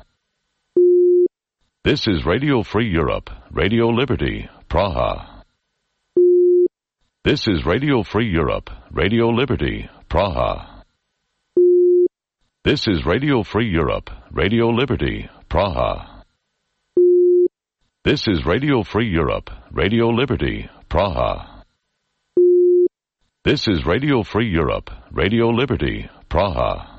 This is Radio Free Europe, Radio Liberty, Praha. This is Radio Free Europe, Radio Liberty, Praha. This is Radio Free Europe, Radio Liberty, Praha. This is Radio Free Europe, Radio Liberty, Praha. This is Radio Free Europe, Radio Liberty, Praha.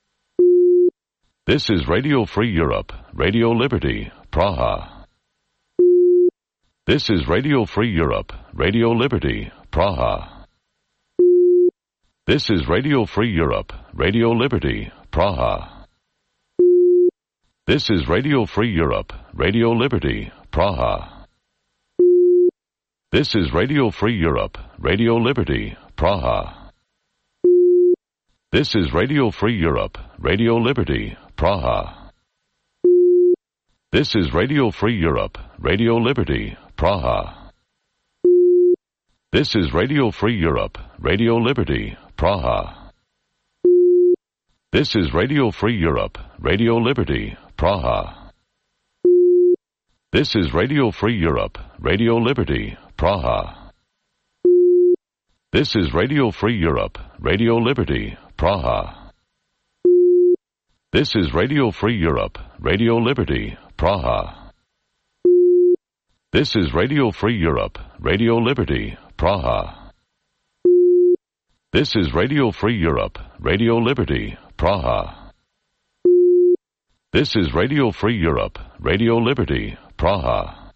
This is Radio Free Europe, Radio Liberty, Praha. This is Radio Free Europe, Radio Liberty, Praha. This is Radio Free Europe, Radio Liberty, Praha. This is Radio Free Europe, Radio Liberty, Praha. This is Radio Free Europe, Radio Liberty, Praha. This is Radio Free Europe, Radio Liberty, Praha. This is Radio Free Europe, Radio Liberty, Praha. This is Radio Free Europe, Radio Liberty, Praha. This is Radio Free Europe, Radio Liberty, Praha. This is Radio Free Europe, Radio Liberty, Praha. This is Radio Free Europe, Radio Liberty, Praha. This is Radio Free Europe, Radio Liberty, Praha. This is Radio Free Europe, Radio Liberty, Praha. This is Radio Free Europe, Radio Liberty, Praha. This is Radio Free Europe, Radio Liberty, Praha.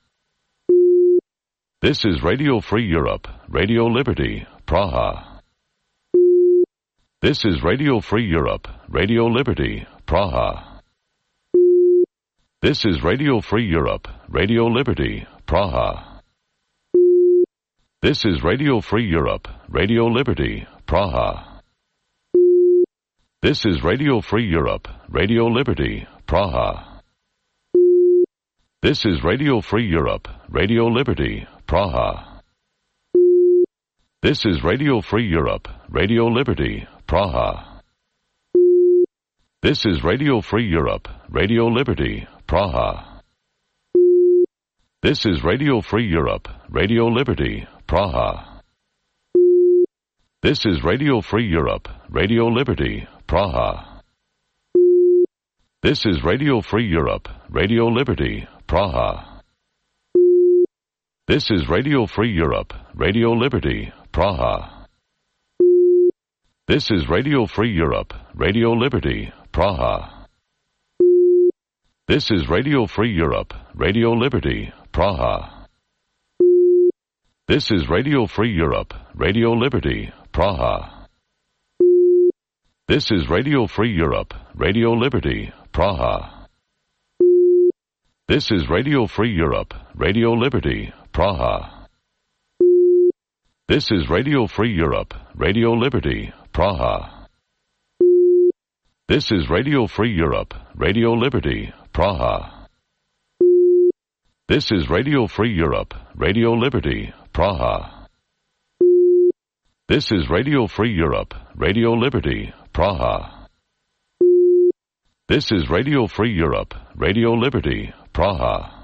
This is Radio Free Europe, Radio Liberty, Praha. This is Radio Free Europe, Radio Liberty, Praha. This is Radio Free Europe, Radio Liberty, Praha. This is Radio Free Europe, Radio Liberty, Praha. This is Radio Free Europe, Radio Liberty, Praha. This is Radio Free Europe, Radio Liberty, Praha. This is Radio Free Europe, Radio Liberty, Praha. This is Radio Free Europe, Radio Liberty, Praha. This is Radio Free Europe, Radio Liberty, Praha. This is Radio Free Europe, Radio Liberty, Praha. This is Radio Free Europe, Radio Liberty, Praha. This is Radio Free Europe, Radio Liberty, Praha. This is Radio Free Europe, Radio Liberty, Praha. This is Radio Free Europe, Radio Liberty, Praha. This is Radio Free Europe, Radio Liberty, Praha. This is Radio Free Europe, Radio Liberty, Praha. This is Radio Free Europe, Radio Liberty, Praha. This is Radio Free Europe, Radio Liberty, Praha. This is Radio Free Europe, Radio Liberty, Praha. This is Radio Free Europe, Radio Liberty, Praha. This is Radio Free Europe, Radio Liberty, Praha. This is Radio Free Europe, Radio Liberty, Praha.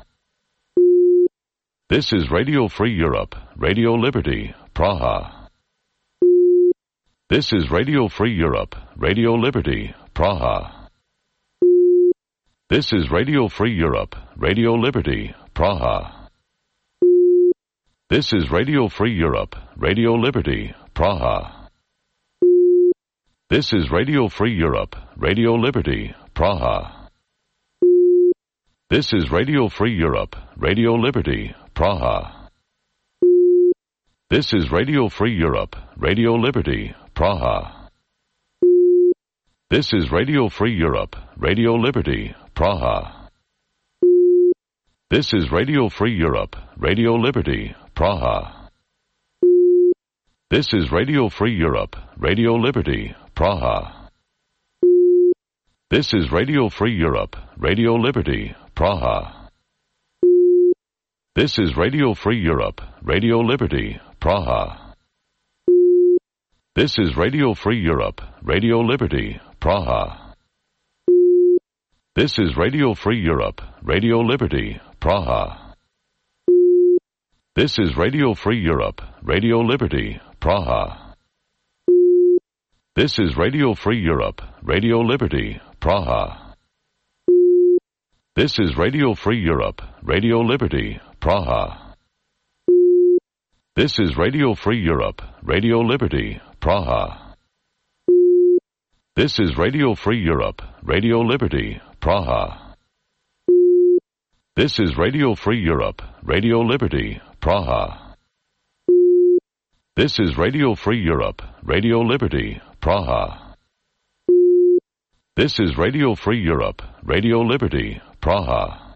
This is Radio Free Europe, Radio Liberty, Praha. This is Radio Free Europe, Radio Liberty, Praha. This is Radio Free Europe, Radio Liberty, Praha. This is Radio Free Europe, Radio Liberty, Praha. This is Radio Free Europe, Radio Liberty, Praha. This is Radio Free Europe, Radio Liberty, Praha. This is Radio Free Europe, Radio Liberty, Praha. This is Radio Free Europe, Radio Liberty, Praha. This is Radio Free Europe, Radio Liberty, Praha. This is Radio Free Europe, Radio Liberty, Praha. This is Radio Free Europe, Radio Liberty, Praha. This is Radio Free Europe, Radio Liberty, Praha. This is Radio Free Europe, Radio Liberty, Praha. This is Radio Free Europe, Radio Liberty, Praha. This is Radio Free Europe, Radio Liberty, Praha. This is Radio Free Europe, Radio Liberty, Praha. This is Radio Free Europe, Radio Liberty, Praha. This is Radio Free Europe, Radio Liberty, Praha. This is Radio Free Europe, Radio Liberty, Praha. This is Radio Free Europe, Radio Liberty, Praha. This is Radio Free Europe, Radio Liberty, Praha. This is Radio Free Europe, Radio Liberty, Praha.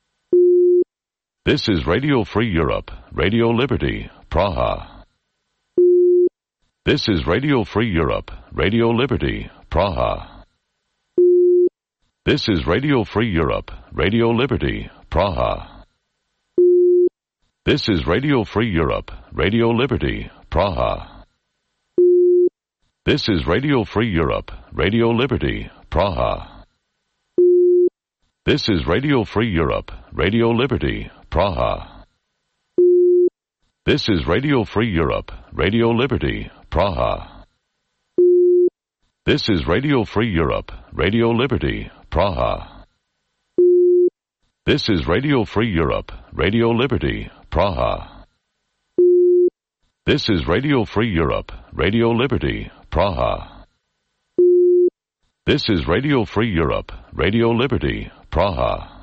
This is Radio Free Europe, Radio Liberty, Praha. This is Radio Free Europe, Radio Liberty, Praha. This is Radio Free Europe, Radio Liberty, Praha. This is Radio Free Europe, Radio Liberty, Praha. This is Radio Free Europe, Radio Liberty, Praha. This is Radio Free Europe, Radio Liberty, Praha. This is Radio Free Europe, Radio Liberty, Praha. This is Radio Free Europe, Radio Liberty, Praha. This is Radio Free Europe, Radio Liberty, Praha. This is Radio Free Europe, Radio Liberty, Praha. This is Radio Free Europe, Radio Liberty, Praha.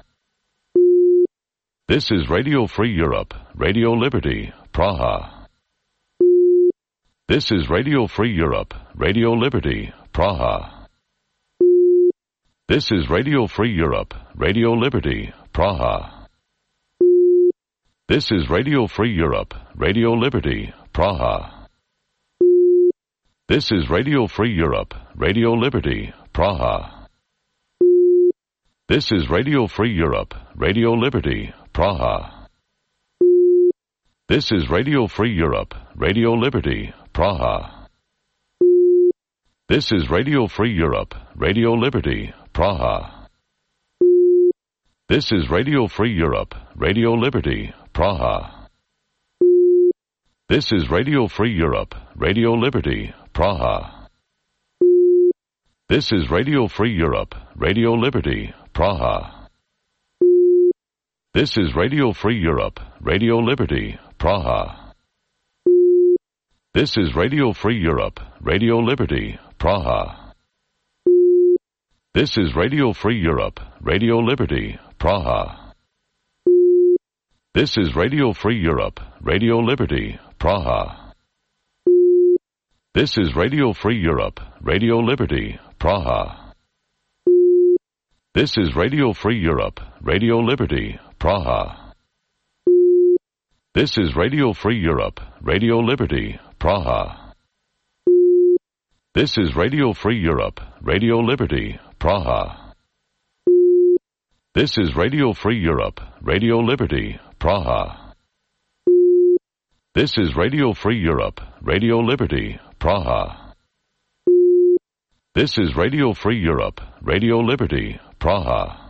This is Radio Free Europe, Radio Liberty, Praha. This is Radio Free Europe, Radio Liberty, Praha. This is Radio Free Europe, Radio Liberty, Praha. This is Radio Free Europe, Radio Liberty, Praha. This is Radio Free Europe, Radio Liberty, Praha. This is Radio Free Europe, Radio Liberty, Praha. This is Radio Free Europe, Radio Liberty, Praha. This is Radio Free Europe, Radio Liberty, Praha. This is Radio Free Europe, Radio Liberty, Praha. This is Radio Free Europe, Radio Liberty, Praha. This is Radio Free Europe, Radio Liberty, Praha. This is Radio Free Europe, Radio Liberty, Praha. This is Radio Free Europe, Radio Liberty, Praha. This is Radio Free Europe, Radio Liberty, Praha. This is Radio Free Europe, Radio Liberty, Praha. This is Radio Free Europe, Radio Liberty, Praha. This is Radio Free Europe, Radio Liberty, Praha. This is Radio Free Europe, Radio Liberty, Praha. This is Radio Free Europe, Radio Liberty, Praha. This is Radio Free Europe, Radio Liberty, Praha. This is Radio Free Europe, Radio Liberty, Praha. This is Radio Free Europe, Radio Liberty, Praha.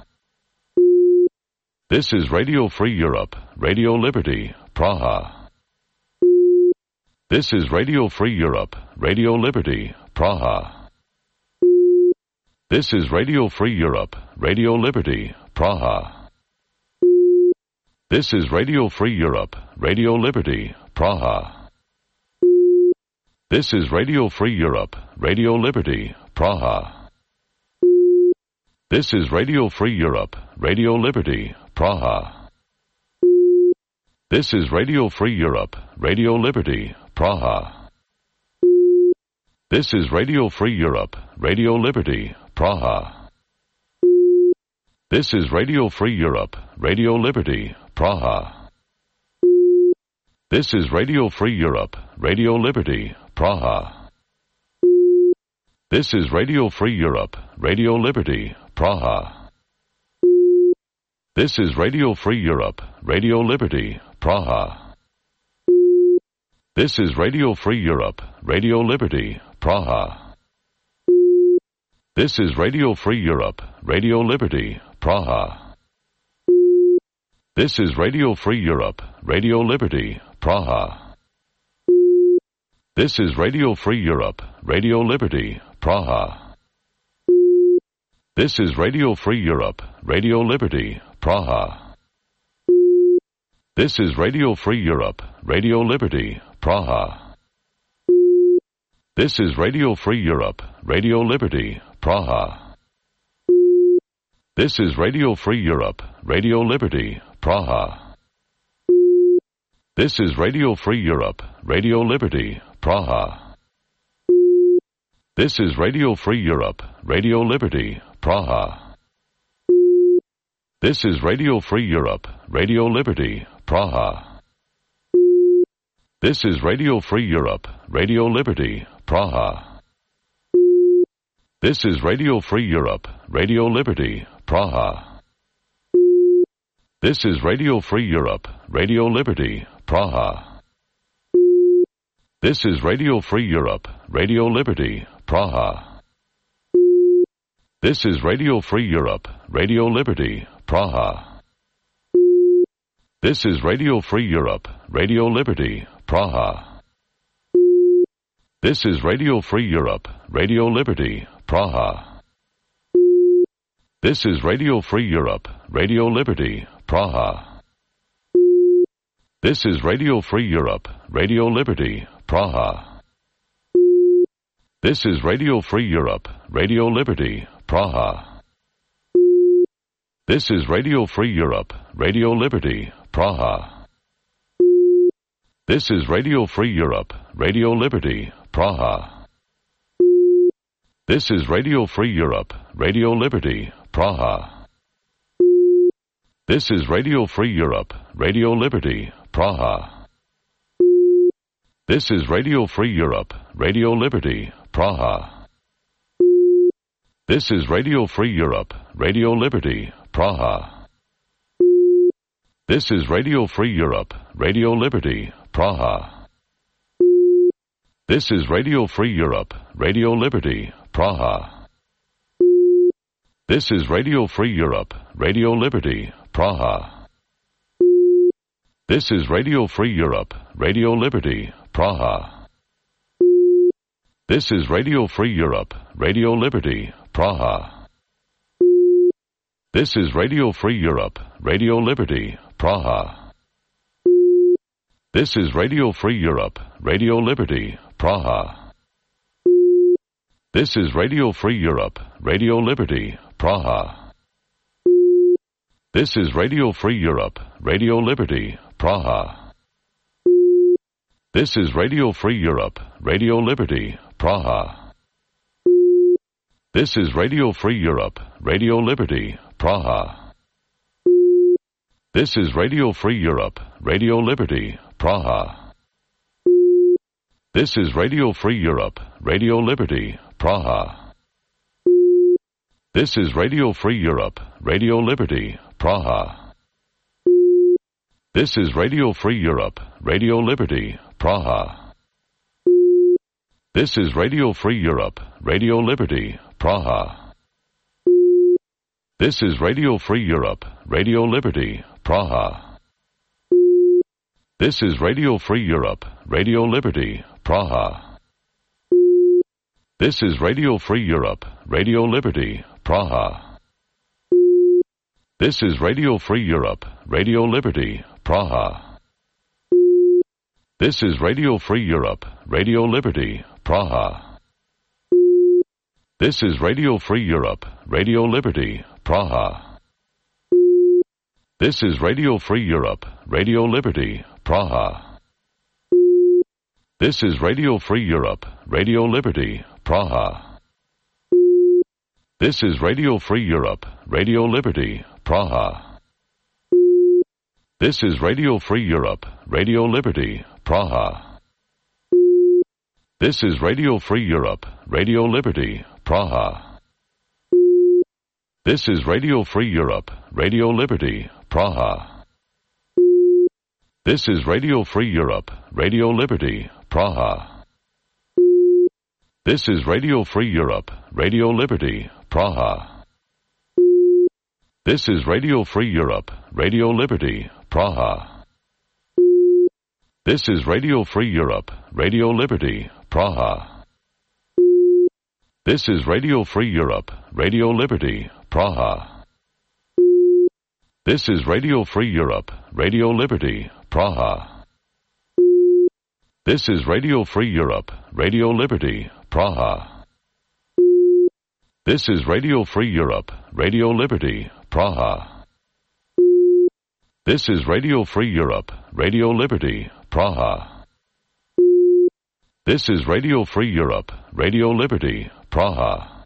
This is Radio Free Europe, Radio Liberty, Praha. This is Radio Free Europe, Radio Liberty, Praha. This is Radio Free Europe, Radio Liberty, Praha. This is Radio Free Europe, Radio Liberty, Praha. This is Radio Free Europe, Radio Liberty, Praha. This is Radio Free Europe, Radio Liberty, Praha. This is Radio Free Europe, Radio Liberty, Praha. This is Radio Free Europe, Radio Liberty, Praha. This is Radio Free Europe, Radio Liberty, Praha. This is Radio Free Europe, Radio Liberty, Praha. This is Radio Free Europe, Radio Liberty, Praha. This is Radio Free Europe, Radio Liberty, Praha. This is Radio Free Europe, Radio Liberty, Praha. This is Radio Free Europe, Radio Liberty, Praha. This is Radio Free Europe, Radio Liberty, Praha. This is Radio Free Europe, Radio Liberty, Praha. This is Radio Free Europe, Radio Liberty, Praha. This is Radio Free Europe, Radio Liberty, Praha. This is Radio Free Europe, Radio Liberty, Praha. This is Radio Free Europe, Radio Liberty, Praha. This is Radio Free Europe, Radio Liberty, Praha. This is Radio Free Europe, Radio Liberty, Praha. This is Radio Free Europe, Radio Liberty, Praha. This is Radio Free Europe, Radio Liberty, Praha. This is Radio Free Europe, Radio Liberty, Praha. This is Radio Free Europe, Radio Liberty, Praha. This is Radio Free Europe, Radio Liberty, Praha. This is Radio Free Europe, Radio Liberty, Praha. This is Radio Free Europe, Radio Liberty, Praha. This is Radio Free Europe, Radio Liberty, Praha. This is Radio Free Europe, Radio Liberty, Praha. This is Radio Free Europe, Radio Liberty, Praha. This is Radio Free Europe, Radio Liberty, Praha. This is Radio Free Europe, Radio Liberty, Praha. This is Radio Free Europe, Radio Liberty, Praha. This is Radio Free Europe, Radio Liberty, Praha. This is Radio Free Europe, Radio Liberty, Praha. This is Radio Free Europe, Radio Liberty, Praha. This is Radio Free Europe, Radio Liberty, Praha. This is Radio Free Europe, Radio Liberty, Praha. This is Radio Free Europe, Radio Liberty, Praha. This is Radio Free Europe, Radio Liberty, Praha. This is Radio Free Europe, Radio Liberty, Praha. This is Radio Free Europe, Radio Liberty, Praha. This is Radio Free Europe, Radio Liberty, Praha. This is Radio Free Europe, Radio Liberty, Praha. This is Radio Free Europe, Radio Liberty, Praha. This is Radio Free Europe, Radio Liberty, Praha. This is Radio Free Europe, Radio Liberty, Praha. This is Radio Free Europe, Radio Liberty, Praha. This is Radio Free Europe, Radio Liberty, Praha. This is Radio Free Europe, Radio Liberty, Praha. This is Radio Free Europe, Radio Liberty, Praha. This is Radio Free Europe, Radio Liberty, Praha. This is Radio Free Europe, Radio Liberty, Praha. This is Radio Free Europe, Radio Liberty, Praha. This is Radio Free Europe, Radio Liberty, Praha. This is Radio Free Europe, Radio Liberty, Praha. This is Radio Free Europe, Radio Liberty, Praha. This is Radio Free Europe, Radio Liberty, Praha. This is Radio Free Europe, Radio Liberty, Praha. This is Radio Free Europe, Radio Liberty, Praha. This is Radio Free Europe, Radio Liberty, Praha. This is Radio Free Europe, Radio Liberty, Praha. This is Radio Free Europe, Radio Liberty, Praha. This is Radio Free Europe, Radio Liberty, Praha. This is Radio Free Europe, Radio Liberty, Praha. This is Radio Free Europe, Radio Liberty, Praha. This is Radio Free Europe, Radio Liberty, Praha. This is Radio Free Europe, Radio Liberty, Praha. This is Radio Free Europe, Radio Liberty, Praha. This is Radio Free Europe, Radio Liberty, Praha. This is Radio Free Europe, Radio Liberty, Praha. This is Radio Free Europe, Radio Liberty, Praha. This is Radio Free Europe, Radio Liberty, Praha. This is Radio Free Europe, Radio Liberty, Praha. This is Radio Free Europe, Radio Liberty, Praha.